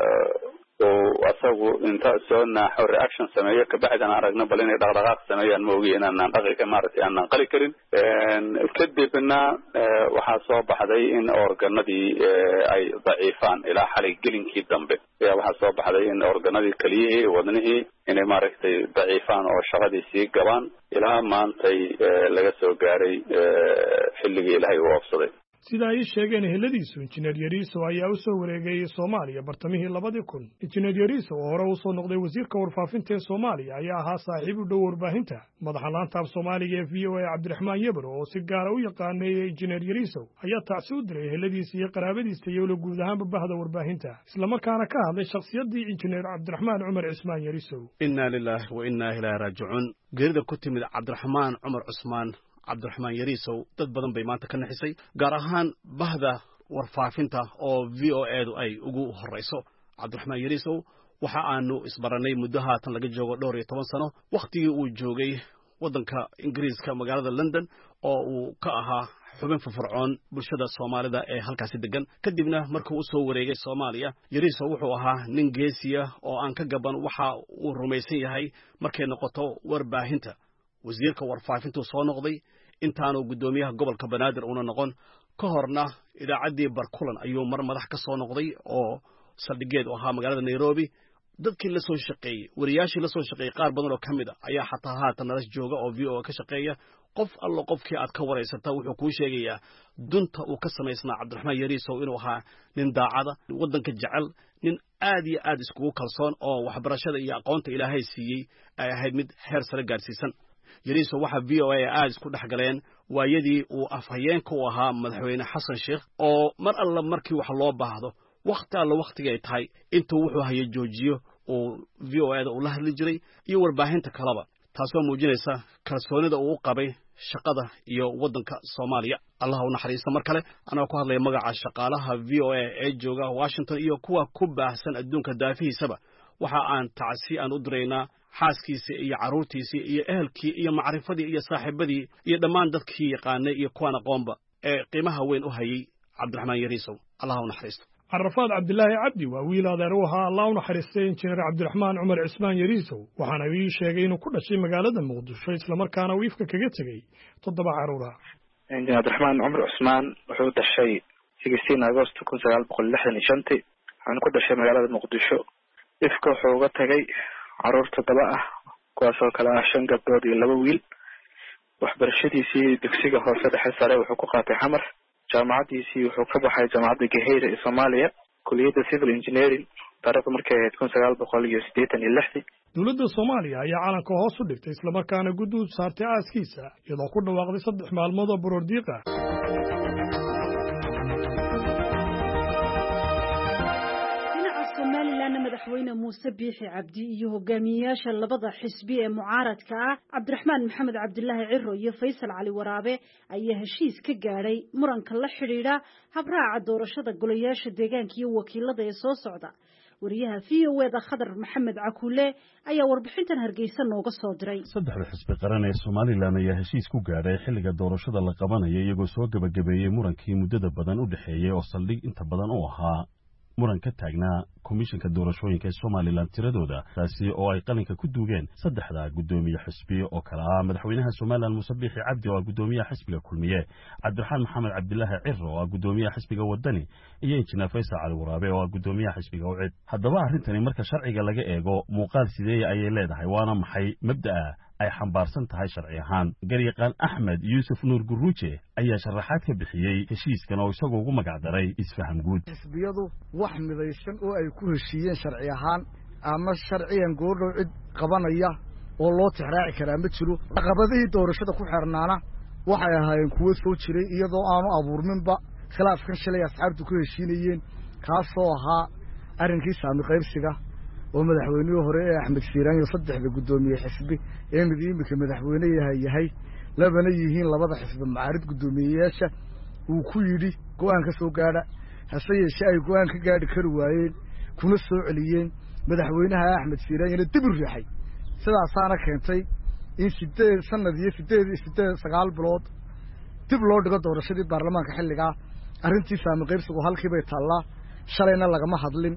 oo asagu inta soo naaxo reaction sameeyo kabacdina aragno bal inay dhaqdhaqaaq sameeyaan ma ogi inaan dhaqi maaragtay aanan qali karin. kadibna waxaa soo baxday in organadii ay daciifaan ilaa xalay gelinkii dambe ayaa waxaa soo baxday in organadii keliyihii wadnihii inay maaragtay daciifaan oo shaqadii sii gabaan ilaa maantay laga soo gaaray xilligii ilaahay u oofsaday. sida ay sheegeen eheladiisu injineer yariso ayaa u soo wareegay Soomaaliya bartamihii labadii kun. injineer yariso oo hore u soo noqday wasiirka warfaafinta ee Soomaaliya ayaa ahaa saaxiib u dhow warbaahinta. madaxa laanta af Soomaaliga ee V O A Cabdiraxmaan Yebro oo si gaar ah u yaqaanay injineer yariso ayaa tacsi u diray eheladiisa iyo qaraabadiisa iyo la guud ahaan bahda warbaahinta isla markaana ka hadlay shakhsiyadii injineer Cabdiraxmaan Cumar Cismaan Yariso. inna lillahi wa inna ilayhi raajicuun. geerida ku timid Cabdiraxmaan Cumar Cismaan cabdiraxmaan yariisow dad badan bay maanta ka naxisay gaar ahaan bahda warfaafinta oo V O A du ay ugu horeyso. cabdiraxmaan yariisow waxa aanu isbaranay muddo haatan laga joogo dhowr iyo toban sano waqtigii uu joogay waddanka Ingiriiska magaalada London oo uu ka ahaa xubin firfircoon bulshada Soomaalida ee halkaasi degan. kadibna markuu u soo wareegay Soomaaliya yariisow wuxuu ahaa nin geesiya oo aan ka gaban waxa uu rumaysan yahay markay noqoto warbaahinta. wasiirka warfaafintu soo noqday intaanu gudoomiyaha gobolka Banaadir una noqon ka horna idaacaddii Barkulan ayuu mar madax ka soo noqday oo saldhigeed u ahaa magaalada Nairobi. dadkii la soo shaqeeyay wariyaashii la soo shaqeeyay qaar badan oo kamid ah ayaa xataa haatan nala jooga oo V O A ka shaqeeya. qof allo qofkii aad ka wareysata wuxuu kuu sheegayaa dunta uu ka samaysnaa Cabdiraxmaan Yariisow inuu ahaa nin daacada waddanka jecel nin aad iyo aad iskugu kalsoon oo waxbarashada iyo aqoonta Ilaahay siiyey ay ahayd mid heer sare gaarsiisan. yariiso waxa V O A aad isku dhaxgaleen waayadii uu afhayeenka u ahaa madaxweyne Xasan Sheekh oo mar alla markii wax loo baahdo waqti alla waqtiga ay tahay intuu wuxuu hayay joojiyo oo V O A da uu la hadli jiray iyo warbaahinta kalaba taasoo muujinaysa kalsoonida uu qabay shaqada iyo waddanka Soomaaliya. Allah u naxariisto mar kale anoo ku hadlay magaca shaqaalaha V O A ee jooga Washington iyo kuwa ku baahsan adduunka daafihiisaba waxa aan tacsi aan u direynaa xaaskiisa iyo caruurtiisa iyo ehelkii iyo macrifadii iyo saaxiibadii iyo dhammaan dadkii yaqaanay iyo kuwan aqoonba ee qiimaha weyn u hayay Cabdiraxmaan Yariisow. Allah u naxariisto. عرفات عبد الله عبدي وويل هذا روها الله ونحرستين إنجنير عبد الرحمن عمر عثمان يريسو وحنا ويش شيء كل شيء مقالة المقدس شيء لما كان ويفك كجتجي تطبع عرورها. إنجنير عبد الرحمن عمر عثمان وحود الشيء سجستين أغسطس كون سجال بقول لحن شنتي عن كل شيء مقالة المقدس يفك حوجة جي عرور تطبع كواسو كلا عشان قبض اللبويل وحبر الشدي سي دكسيجا هو فتح السريع وحقوقات حمر جامعتي سي وحقوق حي جامعة جهير الصومالية كلية السيفل إنجنيرين طريقة مركزية تكون سجال بقول يستيتن اللحظة. dowladda Soomaaliya ayaa calanka hoos u dhigtay isla markaana guduud saartay aaskiisa iyadoo ku dhawaaqday saddex maalmood oo baroordiiqa. somalilan madaxweyne muuse biixi cabdi iyo hogaamiyeyaasha labada xisbi ee mucaaradka ah cabdiraxmaan maxamed cabdilaahi ciro iyo faysal cali waraabe ayaa heshiis ka gaadhay muranka la xidhiidha habraaca doorashada golayaasha deegaanka iyo wakiilada ee soo socda wariyaha v o eda khadar maxamed cakuule ayaa warbixintan hargeysa nooga soo diray saddexda xisbi qaran ee somalilan ayaa heshiis ku gaadhay xilliga doorashada la qabanayo iyagoo soo gabagabeeyey murankii muddada badan u dhexeeyey oo saldhig inta badan u ahaa muran ka taagnaa komishanka doorashooyinka ee somalilan tiradooda taasi oo ay qalinka ku duugeen saddexda guddoomiye xisbi oo kale ah madaxweynaha somalilan muuse biixi cabdi oo ah guddoomiyaha xisbiga kulmiye cabdiraxmaan maxamed cabdilaahi ciro oo ah guddoomiyaha xisbiga wadani iyo injineer faysal cali waraabe oo ah guddoomiyaha xisbiga ucid haddaba arrintani marka sharciga laga eego muuqaal sideeya ayay leedahay waana maxay mabda'a ay xambaarsan tahay sharci ahaan garyaqaan axmed yuusuf nuur guruuje ayaa sharaxaad ka bixiyey heshiiskan oo isagoo ugu magacdaray isfaham guud xisbiyadu wax midaysan oo ay ku heshiiyeen sharci ahaan ama sharciyan goordhow cid qabanaya oo loo tixraaci karaa ma jiro caqabadihii doorashada ku xirnaana waxay ahaayeen kuwo soo jiray iyadoo aanu abuurminba khilaafkan shalay asxaabtu ku heshiinayeen kaasoo ahaa arrinkii saami qaybsiga oo madaxweynihii hore ee axmed siiraan iyo saddexda guddoomiye xisbi ee mid imika madaxweyne yahay yahay labana yihiin labada xisbi macaarid guddoomiyeyaasha uu ku yidhi go-aan ka soo gaadha hase yeeshee ay go-aan ka gaadhi kari waayeen kuna soo celiyeen madaxweynaha axmed siiraanyana dib u riixay sidaasaana keentay in sideed sanad iyo sideed iyo sideed sagaal bilood dib loo dhigo doorashadii baarlamaanka xilligaa arrintii saami qaybsigu halkii bay taallaa shalayna lagama hadlin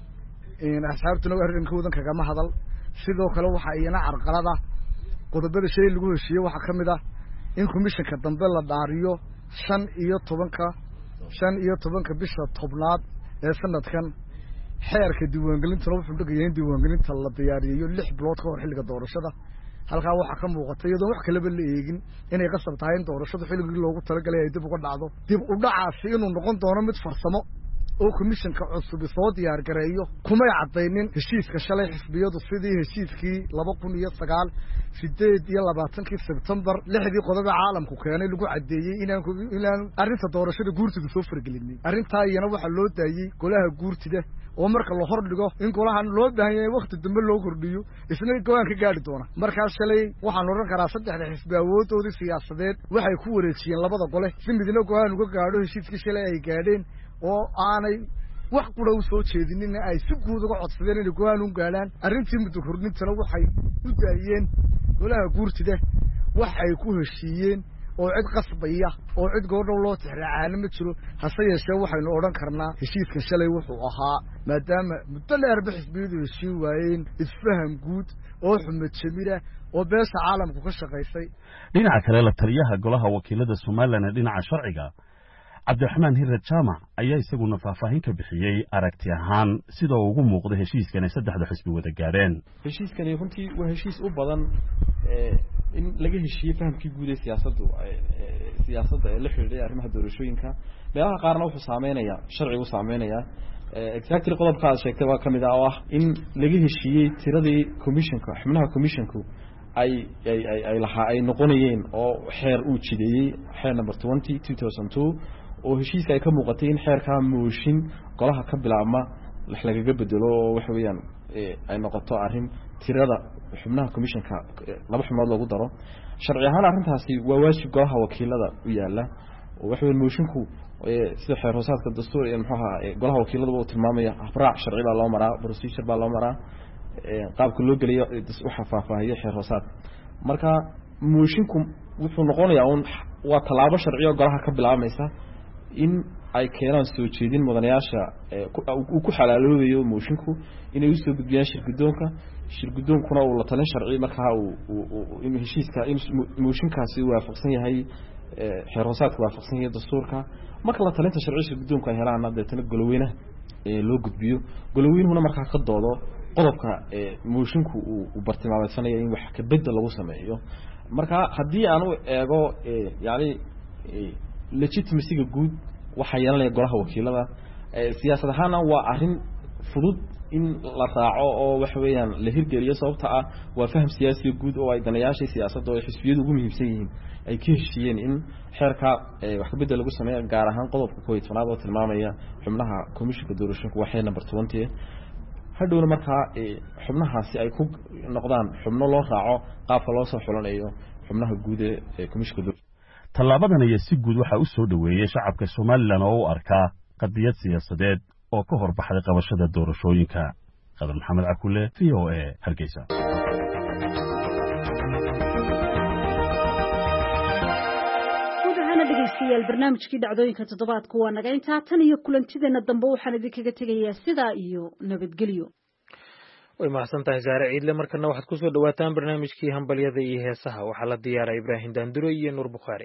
asxaabtuna arrinkoodan kagama hadal sidoo kale waxaa iyana carqalada qodobada shay lagu heshiiyey waxaa ka mid ah in komishanka dambe la dhaariyo shan iyo tobanka shan iyo tobanka bisha tobnaad ee sanadkan xeerka diiwaangelintuna wuxuu dhigaya in diiwaangelinta la diyaariyeyo lix bilood ka hor xilliga doorashada halkaa waxaa ka muuqata iyadoon wax kaleba la eegin inay qasab tahay in doorashadu xilligii loogu talagalay ay dib uga dhacdo dib u dhacaasi inuu noqon doono mid farsamo oo komishanka cusub soo diyaar gareeyo kumay cadaynin heshiiska shalay xisbiyadu sidii heshiiskii laba kun iyo sagaal sideed iyo labaatankii sebtembar lixdii qodoba caalamku keenay lagu cadeeyey inaan inaan arrinta doorashada guurtida soo fargelinin arrintaa iyana waxaa loo daayey golaha guurtida oo marka la hor dhigo in golahan loo baahan yahay waqti dambe loo kordhiyo isna go-aan ka gaadhi doona markaas shalay waxaan odhan karaa saddexda xisbi awoodoodii siyaasadeed waxay ku wareejiyeen labada gole si midna go-aan uga gaadho heshiiskii shalay ay gaadheen oo aanay wax qura u soo jeedinina ay si guud uga codsadeen inay go-aan u gaadhaan arrintii muddo kordhintana waxay u daayeen golaha guurtida wax ay ku heshiiyeen oo cid qasbaya oo cid goordhow loo tixraacaana ma jiro hase yeeshee waxaynu odhan karnaa heshiiskan shalay wuxuu ahaa maadaama muddo dheerba xisbiyadu heshiin waayeen isfaham guud oo xumad jamila oo beesha caalamku ka shaqaysay dhinaca kale la taliyaha golaha wakiilada somalilan ee dhinaca sharciga cabdiraxmaan hirad jaamac ayaa isaguna faahfaahin ka bixiyey aragti ahaan sida uu ugu muuqda heshiiskan ay saddexda xisbi wada gaadheen heshiiskani runtii waa heshiis u badan in laga heshiiyey fahamkii guud ee siyaasaddu siyaasadda ee la xidhiidhay arrimaha doorashooyinka meelaha qaarna wuxuu saameynayaa sharcigu saameynayaa exactly qodobka aad sheegtay waa ka mid ah oo ah in laga heshiiyey tiradii commissionka xubnaha commissionku ay ay ay lahaa ay noqonayeen oo xeer uu jideeyey xeer number twenty two thousand two oo heshiiska ay ka muuqatay in xeerkaa mooshin golaha ka bilaabma wax lagaga bedelo oo waxa weeyaan ay noqoto arrin tirada xubnaha commissionka laba xubnood loogu daro sharci ahaan arrintaasi waa waajib golaha wakiilada u yaala oo waxa weeyaan mooshinku sida xeer hoosaadka dastuur iyo muxuu ahaa golaha wakiilada uu tilmaamaya habraac sharci baa loo maraa procedure baa loo maraa qaabka loo geliyo waxa faahfaahiyo xeer hoosaad marka mooshinku wuxuu noqonayaa un waa tallaabo sharci oo golaha ka bilaabmaysa in ay keenaan soo jeedin mudanayaasha uu ku xalaaloobayo mooshinku inay usoo gudbiyaan shirgudoonka shirgudoonkuna uu la talin sharci markaa uu in heshiiska in mooshinkaasi waafaqsan yahay xeer hoosaadka waafaqsan yahay dastuurka marka la talinta sharci shirgudoonka ay helaan deetana goloweynaha loo gudbiyo goloweynuhuna markaa ka doodo qodobka moshinku uu bartilmaameedsanayo in wax ka bedel lagu sameeyo marka haddii aan u eego yani legitimacyga guud waxaa yeelanaya golaha wakiilada siyaasad ahaana waa arrin fudud in la raaco oo waxa weeyaan la hirgeliyo sababta ah waa faham siyaasiga guud oo ay danayaasha siyaasadda oo xisbiyadu ugu muhiimsan yihiin ay ka heshiiyeen in xeerka wax ka bedel lagu sameeyo gaar ahaan qodobka koob iyo tobnaad oo tilmaamaya xubnaha commissionka doorashooyinka waa xeer number twenty hadhowna markaa xubnahaasi ay ku noqdaan xubno loo raaco qaabka loo soo xulanayo xubnaha guud ee komishinka doorashooyinka. tallaabadan ayaa si guud waxaa u soo dhoweeyey shacabka somalilan oo u arkaa qadiyad siyaasadeed oo ka hor baxday qabashada doorashooyinka. qadar maxamed cakule, v o a, Hargeysa. dhegeystayaal barnaamijkii dhacdooyinka toddobaadku waa naga intaa tan iyo kulantideena dambe waxaan idinkaga tegayaa sidaa iyo nabadgelyo. way mahadsan tahay saare ciidle. markana waxaad kusoo dhawaataan barnaamijkii hambalyada iyo heesaha. waxaa la diyaaray ibraahim daanduro iyo nuur bukhaari.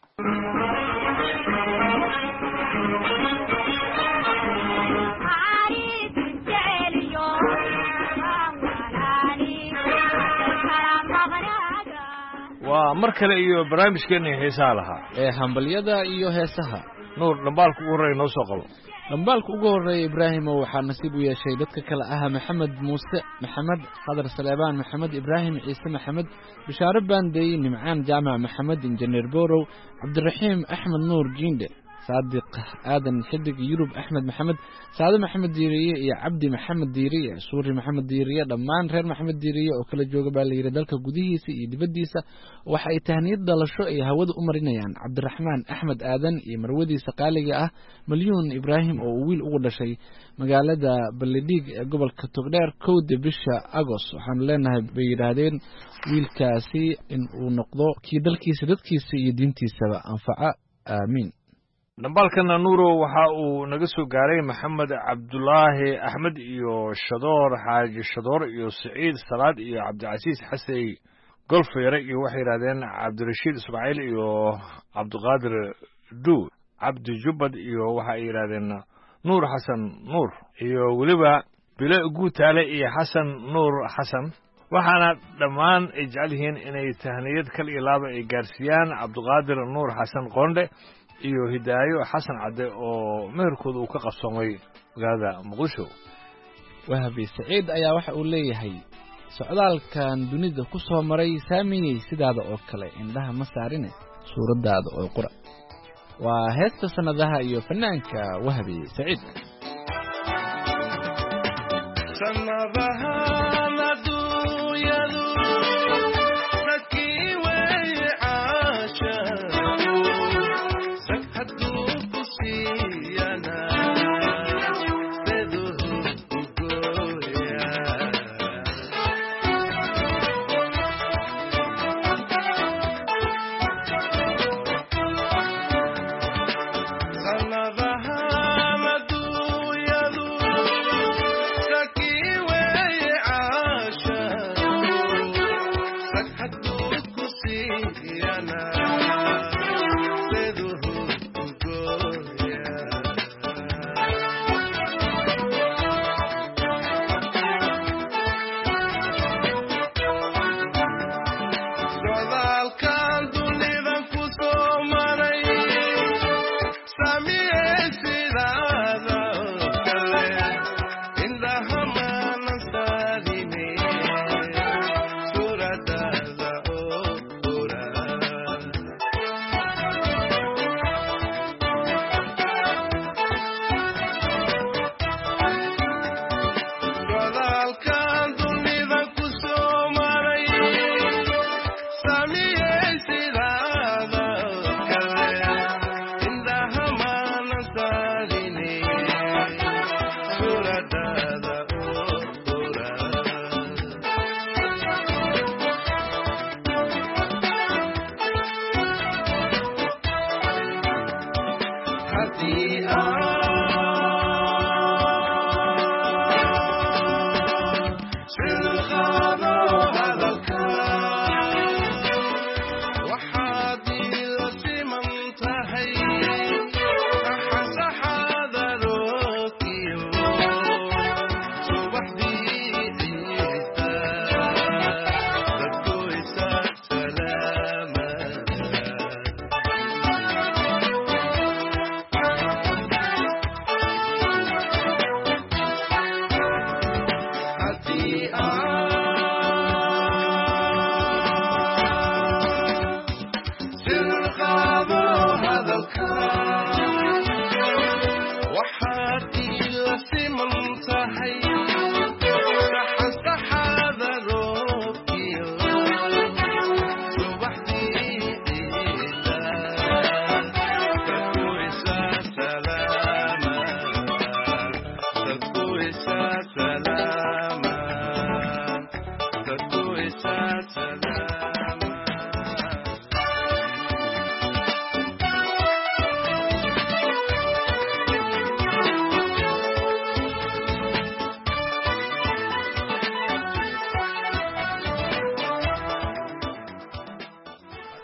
waa mar kale iyo barnaamijkeena heesaha lahaa ee hambalyada iyo heesaha. nuur dhambaalka ugu horreeya noo soo qabo. dhambaalka ugu horreeya ibraahimo waxaa nasiib u yeeshay dadka kale ah maxamed muuse maxamed, khadar saleebaan maxamed, ibraahim ciise maxamed, bishaare baandey, nimcaan jaamac maxamed, injineer borow, cabdiraxiim axmed nuur jiinde, saadiq aadan xidig, yurub axmed maxamed, saade maxamed diiriye iyo cabdi maxamed diiriye, suuri maxamed diiriye, dhammaan reer maxamed diiriye oo kala jooga baa layidhi dalka gudihiisa iyo dibaddiisa. waxa ay tahniyad dhalasho ay hawada u marinayaan cabdiraxmaan axmed aadan iyo marwadiisa qaaliga ah malyuun ibraahim oo uu wiil ugu dhashay magaalada baledhiig ee gobolka togdheer kowda bisha agos. waxaanu leenahay bay yidhaahdeen wiilkaasi in uu noqdo kii dalkiisa dadkiisa iyo diintiisaba anfaca, aamiin. dhambaalkana nuuro waxa uu naga soo gaaray maxamed cabdulaahi axmed iyo shadoor xaaji shadoor iyo siciid salaad iyo cabdicasiis xasey golfeere iyo waxay yidhahdeen cabdirashiid ismaaciil iyo cabdiqaadir duu cabdi jubbad iyo waxa ay yidhahdeen nuur xasan nuur iyo weliba bile guutaale iyo xasan nuur xasan. waxaana dhammaan ay jecel yihiin inay tahniyad kal iyo laaba ay gaarsiiyaan cabdiqaadir nuur xasan qoondhe iyo hidaayo xasan cadde oo meherkooda uu ka qabsoomay magaalada muqdisho. wahabi saciid ayaa waxa uu leeyahay socdaalkan dunida ku soo maray saamiyey sidaada oo kale indhaha ma saarine suuraddaada oo qura. waa heesta sannadaha iyo fanaanka wahabi saciid.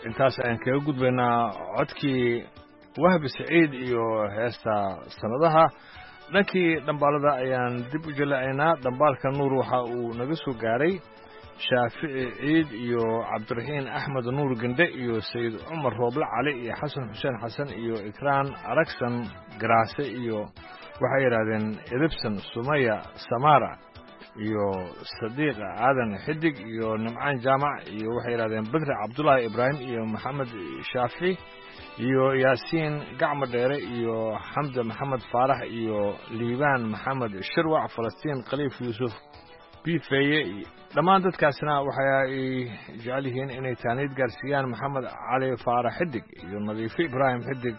intaas ayaan kaga gudbaynaa codkii wahbi saciid iyo heesta sanadaha. dhankii dhambaalada ayaan dib u jalacaynaa. dhambaalka nuur waxa uu naga soo gaaray shaafici ciid iyo cabdiraxiin axmed nuur gende iyo sayid cumar rooble cali iyo xasan xuseen xasan iyo ikraan aragsan garaase iyo waxay yidhaahdeen edibson sumaya samara iyo sadiiq aadan xidig iyo nimcaan jaamac iyo waxay yidhahdeen bedre cabdullaahi ibraahim iyo maxamed shaafi iyo yaasiin gacmo dheere iyo xamda maxamed faarax iyo liibaan maxamed shirwac falastiin khaliif yuusuf bifeye. dhammaan dadkaasna waxa ay jecel yihiin inay taaniid gaarsiiyaan maxamed cali faarax xidig iyo nadiifo ibraahim xidig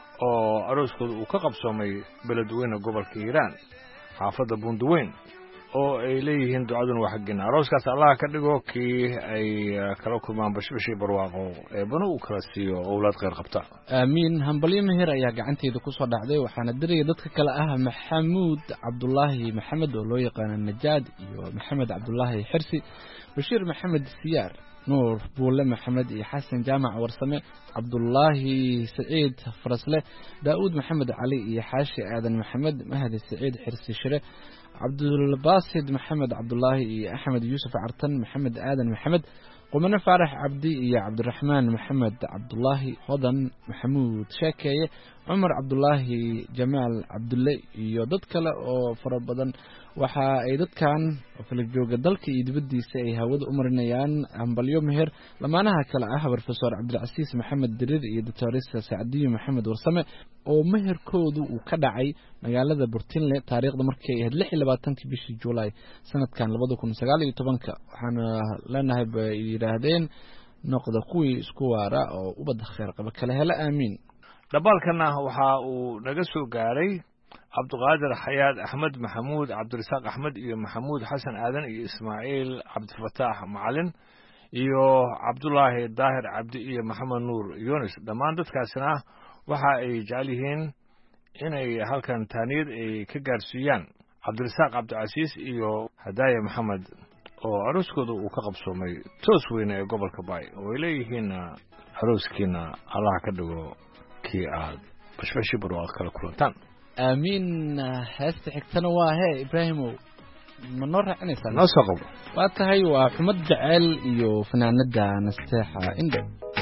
oo arooskooda uu ka qabsoomay beledweyne gobolka hiiraan xaafadda buundaweyn oo ay leeyihiin ducaduna waa xaggeena. arooskaas allaha ka dhigo kii ay kala kulmaan bashbashii barwaaqo eebana uu kala siiyo owlaad kheyr qabta. aamiin. hambalyo meher ayaa gacanteeda ku soo dhacday waxaana diraya dadka kale ah maxamuud cabdulaahi maxamed oo loo yaqaano najaad iyo maxamed cabdulaahi xirsi bashiir maxamed siyaar nuur buule maxamed iyo xasan jaamac warsame cabdulaahi saciid farasle daa'uud maxamed cali iyo xaashi aadan maxamed mahdi saciid xirsi shire cabdulbaasid maxamed cabdulaahi iyo axmed yuusuf cartan maxamed aadan maxamed qumane faarax cabdi iyo cabdiraxmaan maxamed cabdulaahi hodan maxamuud sheekeeye cumar cabdulaahi jamaal cabdulle iyo dad kale oo fara badan. waxa ay dadkan oo kala jooga dalka iyo dibaddiisa ay hawada u marinayaan hambalyo meher lamaanaha kale ah brofesor cabdilcasiis maxamed dirir iyo doctoresa sacdiyo maxamed warsame oo meherkoodu uu ka dhacay magaalada burtinle taariikhda markay ahayd lix iyo labaatankii bishii juulaay sanadkan labada kun sagaal iyo tobanka. waxaana leenahay bay yidhaahdeen noqda kuwii isku waara oo ubadda kheyr qaba kale hele aamiin. dhabaalkana waxa uu naga soo gaaray cabdiqaadir xayaad axmed maxamuud cabdirasaaq axmed iyo maxamuud xasan aadan iyo ismaaciil cabdifataax macalin iyo cabdulaahi daahir cabdi iyo maxamed nuur yunis. dhammaan dadkaasina waxa ay jecel yihiin inay halkan taaniyad ay ka gaarsiiyaan cabdirasaaq cabdicasiis iyo hadaaya maxamed oo arooskooda uu ka qabsoomay toos weyne ee gobolka baay oo ay leeyihiin arooskiina allaha ka dhigo kii aad bashbashi barwaaqo kala kulantaan. aamiin. heesta xigtana waa hee ibraahimow ma noo raacinaysaa? noo soo qabo. waa tahay waa xumad jaceyl iyo fanaanada nasteexa indhe.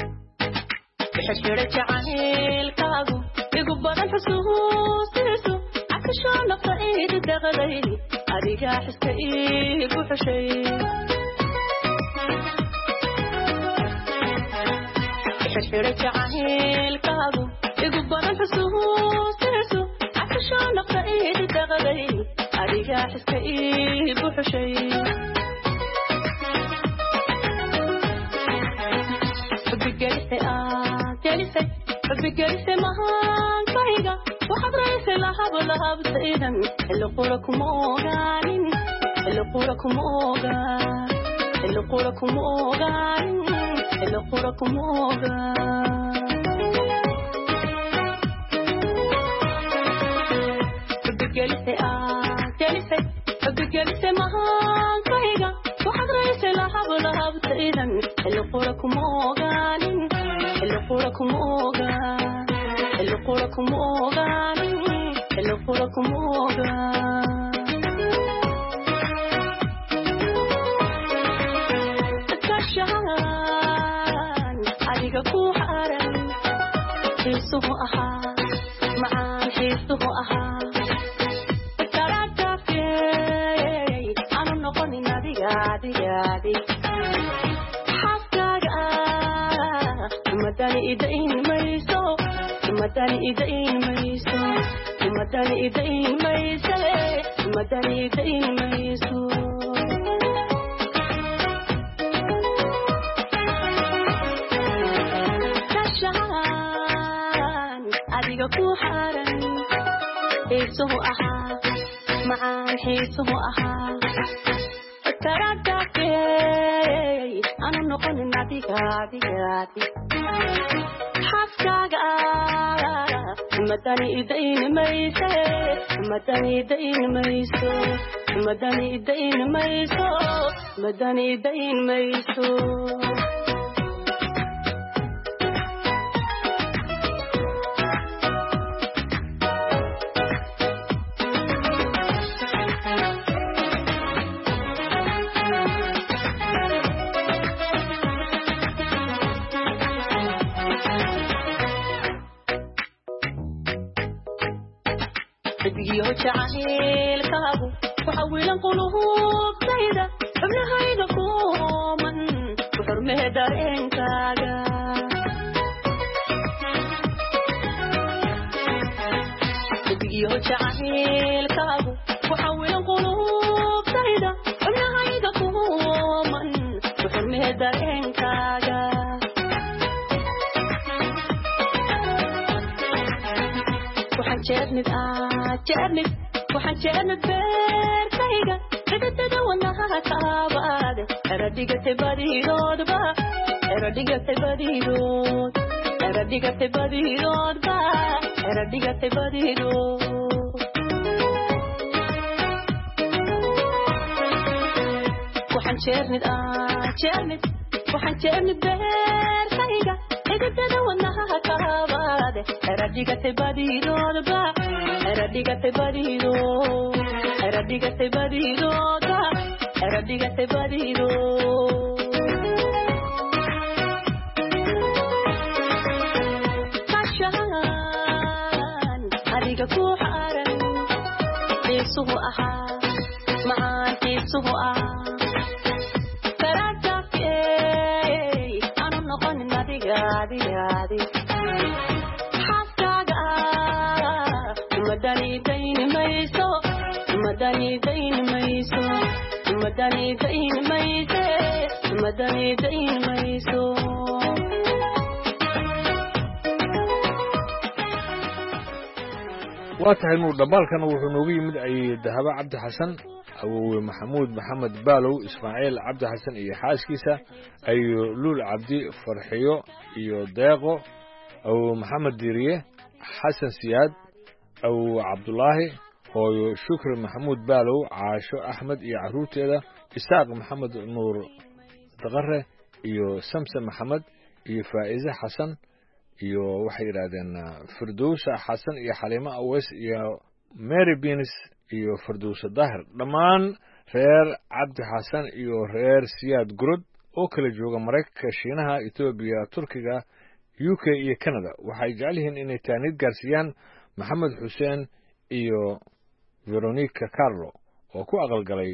xishira jacaylkaagu igu badan xusuustiisu akashoo nafta iidi daqday adigaa xiska iigu xushay. xishira jacaylkaagu igu badan xusuustiisu akashoo nafta iidi daqday adigaa xiska iigu xushay. xubigelise aad gelisay xubigelise mahaankayga waxaad raysay lahab lahabtaydan xilli qura kuma ogaanin xilli qura kuma ogaan xilli qura kuma ogaanin xilli qura kuma ogaan. xubigelise aad gelisay xubigelise mahaankayga waxaad raysay lahab lahabtaydan xilli qura kuma ogaanin xilli qura kuma ogaan xilli qura kuma ogaanin xilli qura kuma ogaan. kashaan adiga ku xaran xiisuhu ahaa macaan xiisuhu ahaa karaakaafeey aanu noqonin adiga adiga adig xaskaaga madani idain mayso madani idain mayso madani idain mayse madani idain mayso. kashaan adiga ku xaran xiisuhu ahaa macaan xiisuhu ahaa karaakaafeey aanu noqonin adiga adiga adig xaskaaga madani idain mayse madani idain mayso madani idain mayso madani idain mayso. حبيبي وجعل كابو وحول قلوب سيدة ابن هيدا كومن وحرمه دارين كاغا حبيبي وجعل كابو وحول قلوب سيدة ابن هيدا كومن وحرمه دارين كاغا وحنجرني بقى وحنجرني بيرتايقة تقدد والله كابادة اردقت بديرود بقى اردقت بديرود اردقت بديرود بقى اردقت بديرود وحنجرني بقى جرني وحنجرني بيرتايقة تقدد والله كابادة اردقت بديرود بقى اردقت بديرود اردقت بديرود اردقت بديرود عشان عليك كوحارا تيسوه أحا معان تيسوه أحا فراتك اي أنا نقول نادي غادي غادي مدني دين ميسو مدني دين ميسو مدني دين ميسو مدني دين ميسو واتحي نور دبالكنا وحنوبي مد أي دهبة عبد حسن أو محمود محمد بالو إسماعيل عبد حسن إيه حاسكيسة أي لول عبدي فرحيو إيو داغو أو محمد ديريه حسن سياد أو عبد الله هو شكر محمود بالو عاشو أحمد إيه عروتيدا إساق محمد نور دغره إيو سمسم محمد إيو فائزة حسن إيو وحي رادين فردوسة حسن إيو حليمة أويس إيو ماري بينس إيو فردوسة ظاهر لمان رير عبد حسن إيو رير سياد جرود أوكل جوغا مريكا شينها إثيوبيا تركيا يوكي إيو كندا وحي جعلهن إني تانيد جارسيان محمد حسين إيو فيرونيكا كارلو وكو أغل قلي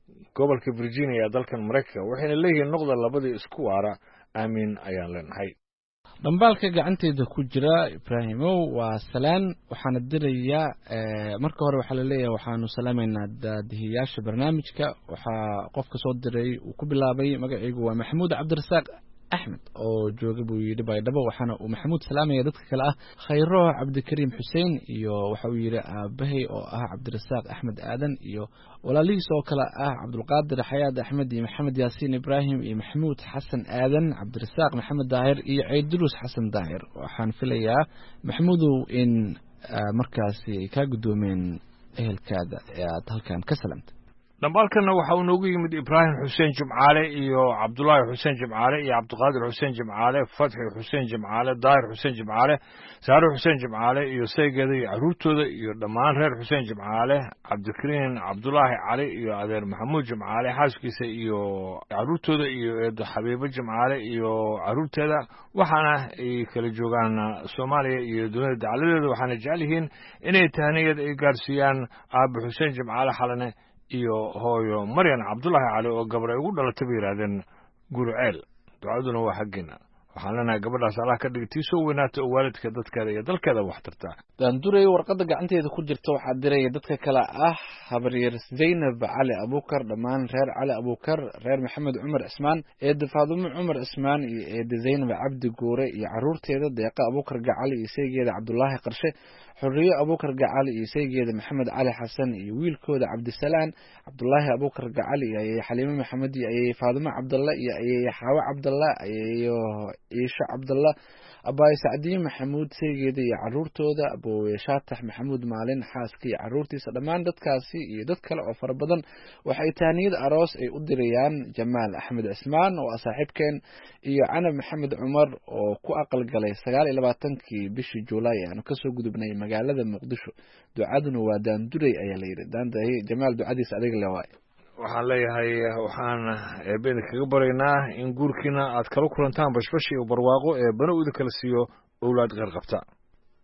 قبل كفرجينيا دالكن مريكا وحين الليه النقضة لبدي اسكوارا آمين أيان لن هاي dhambaalka gacanteyda ku jira Ibraahimow waa salaan waxaan dirayaa marka hore waxa la leeyahay waxaanu salaameynaa daadihiyaasha barnaamijka waxa qofka soo diray uu ku bilaabay magacaygu waa Maxamuud Cabdirasaaq Axmed oo jooga buu yiri baydhabo waxaana uu Maxamuud salaamaya dadka kale ah Khayro Cabdikariim Xuseen iyo waxa uu yiri aabahay oo ah Cabdirasaaq Axmed Aadan iyo walaalihiis oo kale ah Cabdulqaadir Xayaad Axmed iyo Maxamed Yaasiin Ibraahim iyo Maxamuud Xasan Aadan Cabdirasaaq Maxamed Daahir iyo Ciidulus Xasan Daahir waxaan filayaa Maxamuudow in markaasi ka gudoomeen ehelkaada ee aad halkan ka salaamtay dhambaalkana waxa uu noogu yimid Ibraahim Xuseen Jimcaale iyo Cabdullaahi Xuseen Jimcaale iyo Cabdiqaadir Xuseen Jimcaale Fatxi Xuseen Jimcaale Daahir Xuseen Jimcaale Saaro Xuseen Jimcaale iyo saygeeda iyo caruurtooda iyo dhammaan reer Xuseen Jimcaale Cabdikariin Cabdullaahi Cali iyo adeer Maxamuud Jimcaale xaaskiisa iyo caruurtooda iyo eedo Xabiibo Jimcaale iyo caruurteeda waxaana ay kala joogaan Soomaaliya iyo dunida dacaladeeda waxaana jecel yihiin inay tahniyad ay gaarsiiyaan Aabe Xuseen Jimcaale xalane iyo hooyo Maryan Cabdullaahi Cali oo gabar ay ugu dhalatay bay yiraahdeen Gurceel ducaduna waa xaqina waxaan leenahay gabadhaas Allah ka dhigtay soo weynaatay oo waalidka dadkeeda iyo dalkeeda wax tarta daan duray warqada gacanteeda ku jirta waxa diray dadka kale ah habaryar Zaynab Cali Abukar dhamaan reer Cali Abukar reer Maxamed Umar Ismaan eed Faadumo Umar Ismaan iyo eed Zaynab Cabdi Goore iyo caruurteeda Deeqa Abukar Gacali iyo saygeeda Cabdullaahi Qarshe xuriyo Abukar Gacali iyo saygeeda Maxamed Cali Xasan iyo wiilkooda Cabdisalaan Cabdullaahi Abukar Gacali iyo Xaliimo Maxamed iyo Faadumo Cabdalla iyo Xaawa Cabdalla iyo Ciisha Cabdalla Abaay Saadiin Maxamuud saygeeda iyo caruurtooda Aboowe Shaatax Maxamuud Maalin xaaska iyo caruurtiisa dhamaan dadkaasi iyo dad kale oo fara badan waxay taaniyad aroos ay u dirayaan Jamaal Axmed Ismaan oo saaxiibkeen iyo Canab Maxamed Cumar oo ku aqal galay sagaal iyo labaatankii bishii Juulaay aan ka soo gudubnay magaalada Muqdisho ducaduna waa daan duray ayaa la yiri daan dahay Jamaal ducadiisa adeeg leeyahay waxaan leeyahay waxaan eebeen kaga baraynaa in guurkiina aad kala kulantaan bashbash iyo barwaaqo ee bana u kala siiyo awlaad qeyr qabta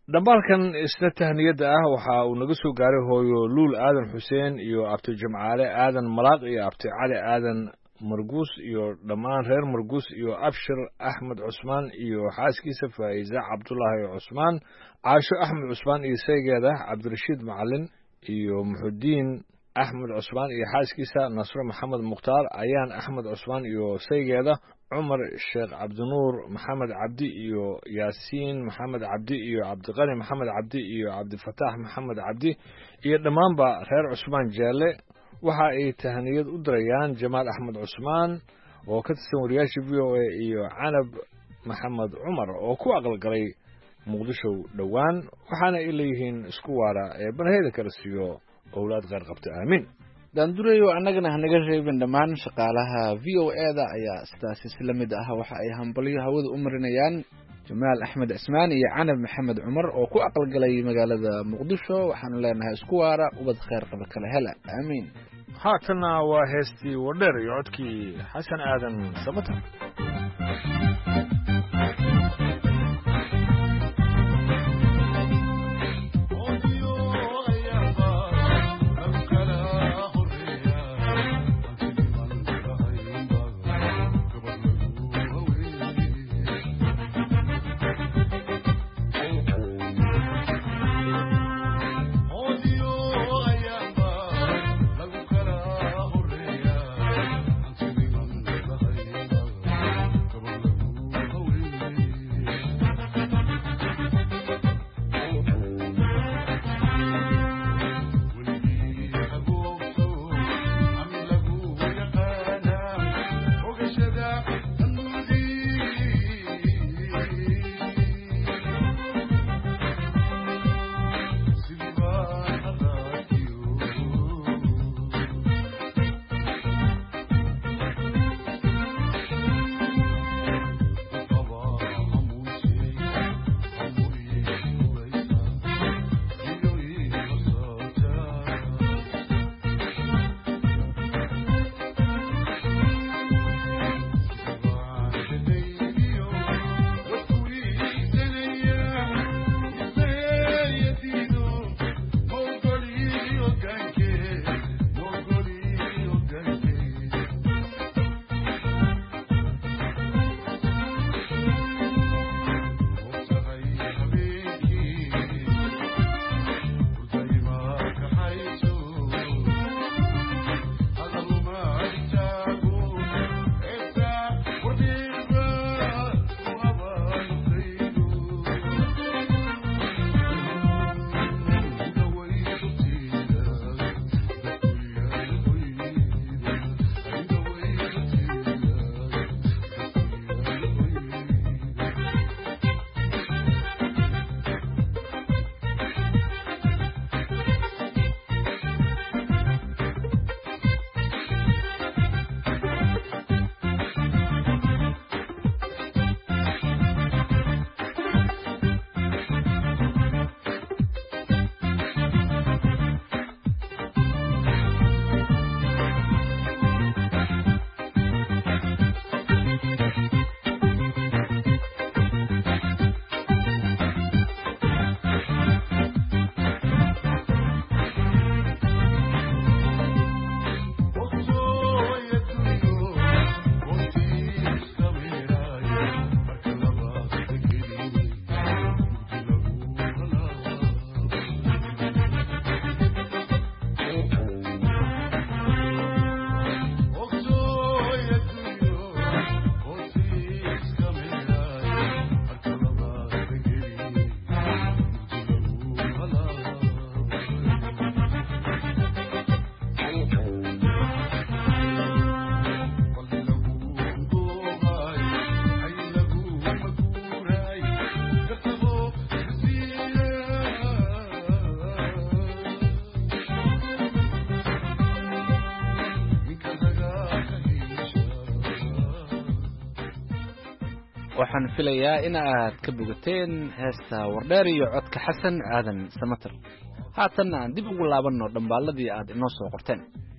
dhambaalkan isla tahniyadda ah waxa uu naga soo gaaray hooyo luul aadan xuseen iyo abti jimcaale aadan malaaq iyo abti cali aadan marguus iyo dhammaan reer marguus iyo abshir axmed cusmaan iyo xaaskiisa faa'iisa cabdulaahi cusmaan caasho axmed cusmaan iyo saygeeda cabdirashiid macalin iyo muxudiin axmed cusmaan iyo xaaskiisa nasre maxamed mukhtaar ayaan axmed cusmaan iyo saygeeda cumar sheekh cabdinuur maxamed cabdi iyo yaasiin maxamed cabdi iyo cabdiqani maxamed cabdi iyo cabdifataax maxamed cabdi iyo dhammaanba reer cusmaan jeelle waxa ay tahaniyad u dirayaan jamaal axmed cusmaan oo ka tirsan wariyaasha v o a iyo canab maxamed cumar oo ku aqalgalay muqdisho dhowaan waxaana ay leeyihiin isku waara ee banaheyda kala siiyo owlaad qeyr qabta aamiin daandurayo annagana hanaga reebin dhammaan shaqaalaha v o e-da ayaa sidaasi si la mid ah waxa ay hambalyo hawada u marinayaan jamaal axmed cismaan iyo canab maxamed cumar oo ku aqalgalay magaalada muqdisho waxaanu leenahay isku waara ubad kheyr qaba kala hela aamiin haatanna waa heestii wadheer iyo codkii xasan aadan samatar waxaan filayaa in aad ka bogateen heesta wardheer iyo codka xasan aadan samatar haatan aan dib ugu laabanno dhambaaladii aad inoo soo qorteen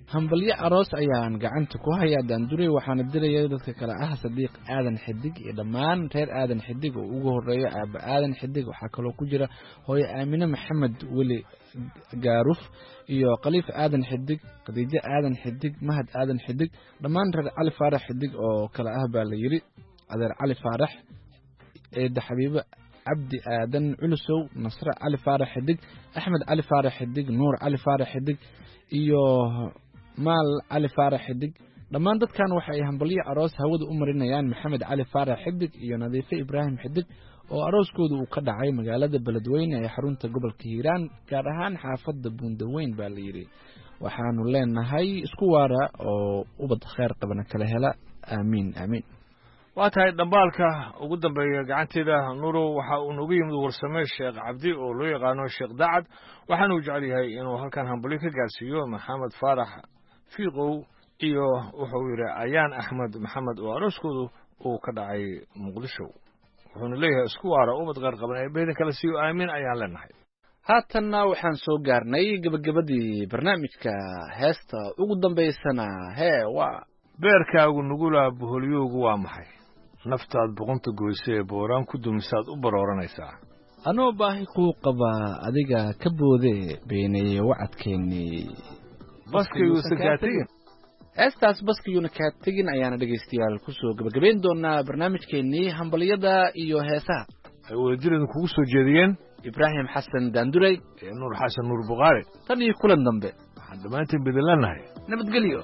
hambalyo aroos ayaan gacanta ku hayaa daanduray waxaana diraya dadka kale ah sadiiq aadan xidig iyo dhammaan reer aadan xidig oo ugu horeeyo aaba aadan xidig waxaa kaloo ku jira hooyo aamine maxamed weli gaaruf iyo khaliif aadan xidig khadiijo aadan xidig mahad aadan xidig dhammaan reer cali faarax xidig oo kale ah baa la yidhi adeer cali faarax eeda xabiibo cabdi aadan culusow nasre cali faarax xidig axmed cali faarax xidig nuur cali faarax xidig iyo maal cali faarax xidig dhammaan dadkan waxa ay hambalyo aroos hawada u marinayaan maxamed cali faarax xidig iyo nadiife ibraahim xidig oo arooskooda uu ka dhacay magaalada beledweyne ee xarunta gobolka hiiraan gaar ahaan xaafadda buundaweyn baa la yidhi waxaanu leenahay isku waara oo ubad kheyr qabana kala hela aamiin aamiin waa tahay dhambaalka ugu dambeeya gacanteeda nuurow waxa uu noogu yimid warsame sheekh cabdi oo loo yaqaano sheekh dacad waxaanuu jecel yahay inuu halkan hambalyo ka gaarsiiyo maxamed faarax fiiqow iyo wuxuu yidhi ayaan axmed maxamed oo arooskoodu uu ka dhacay muqdisho wuxuuna leeyahay isku waara ubad qeyr qaban ee beedan kale siiyo aamin ayaan leenahay haatanna waxaan soo gaarnay gebagabadii barnaamijka heesta ugu dambaysana hee waa beerkaagu nugula boholyoogu waa maxay naftaad boqonta goyse ee booraan ku dumisaad u barooranaysaa anoo baahi kuu qabaa adiga ka boode beeneeye wacadkeennii baskayuusan kaa tegin heestaas baskiyuuna kaa tegin ayaana dhegaystayaal kusoo gebagabayn doonaa barnaamijkeennii hambalyada iyo heesaha ay wadajirada kugu soo jeediyeen ibraahim xasan daanduray iyo nuur xasan nuur buqaari tan iyo kulan dambe waxaan dhammaantiin bedelannahay nabadgelyo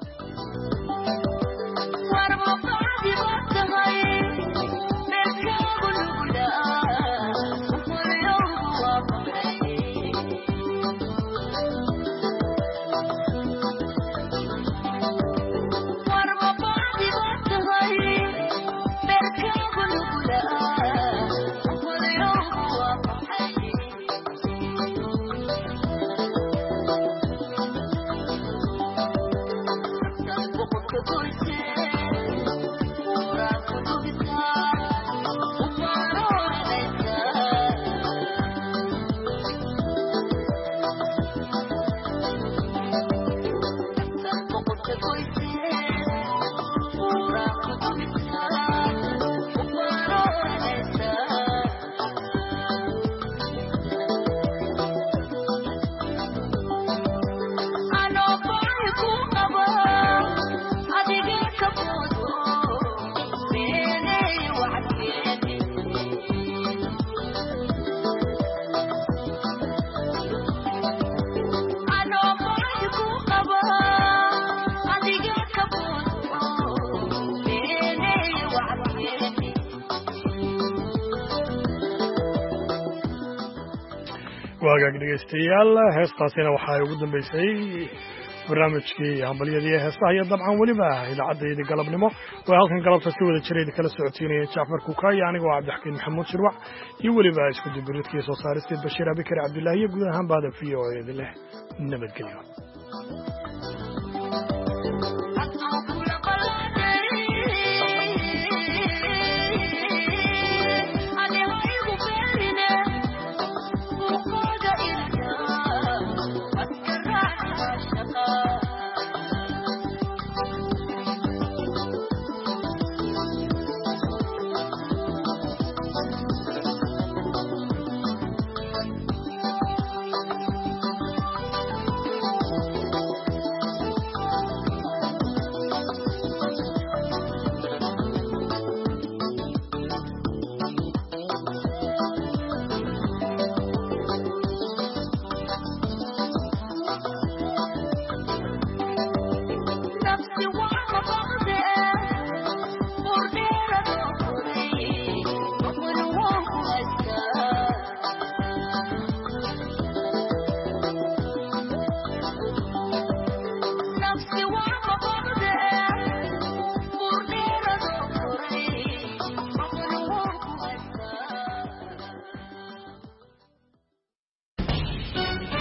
waagaag dhegaystayaal heestaasina waxaa ugu dambaysay barnaamijkii hambalyadii heesaha iyo dabcan weliba idaacaddaydii galabnimo oo halkan galabta si wada jirayda kala socotiinaya jacfar kuka iyo aniga oo cabdixakiin maxamuud shirwac iyo weliba isku dubiridkii soo saaristeed bashiir abikar cabdilaahi iyo guud ahaan baada v o eeda leh nabadgelyo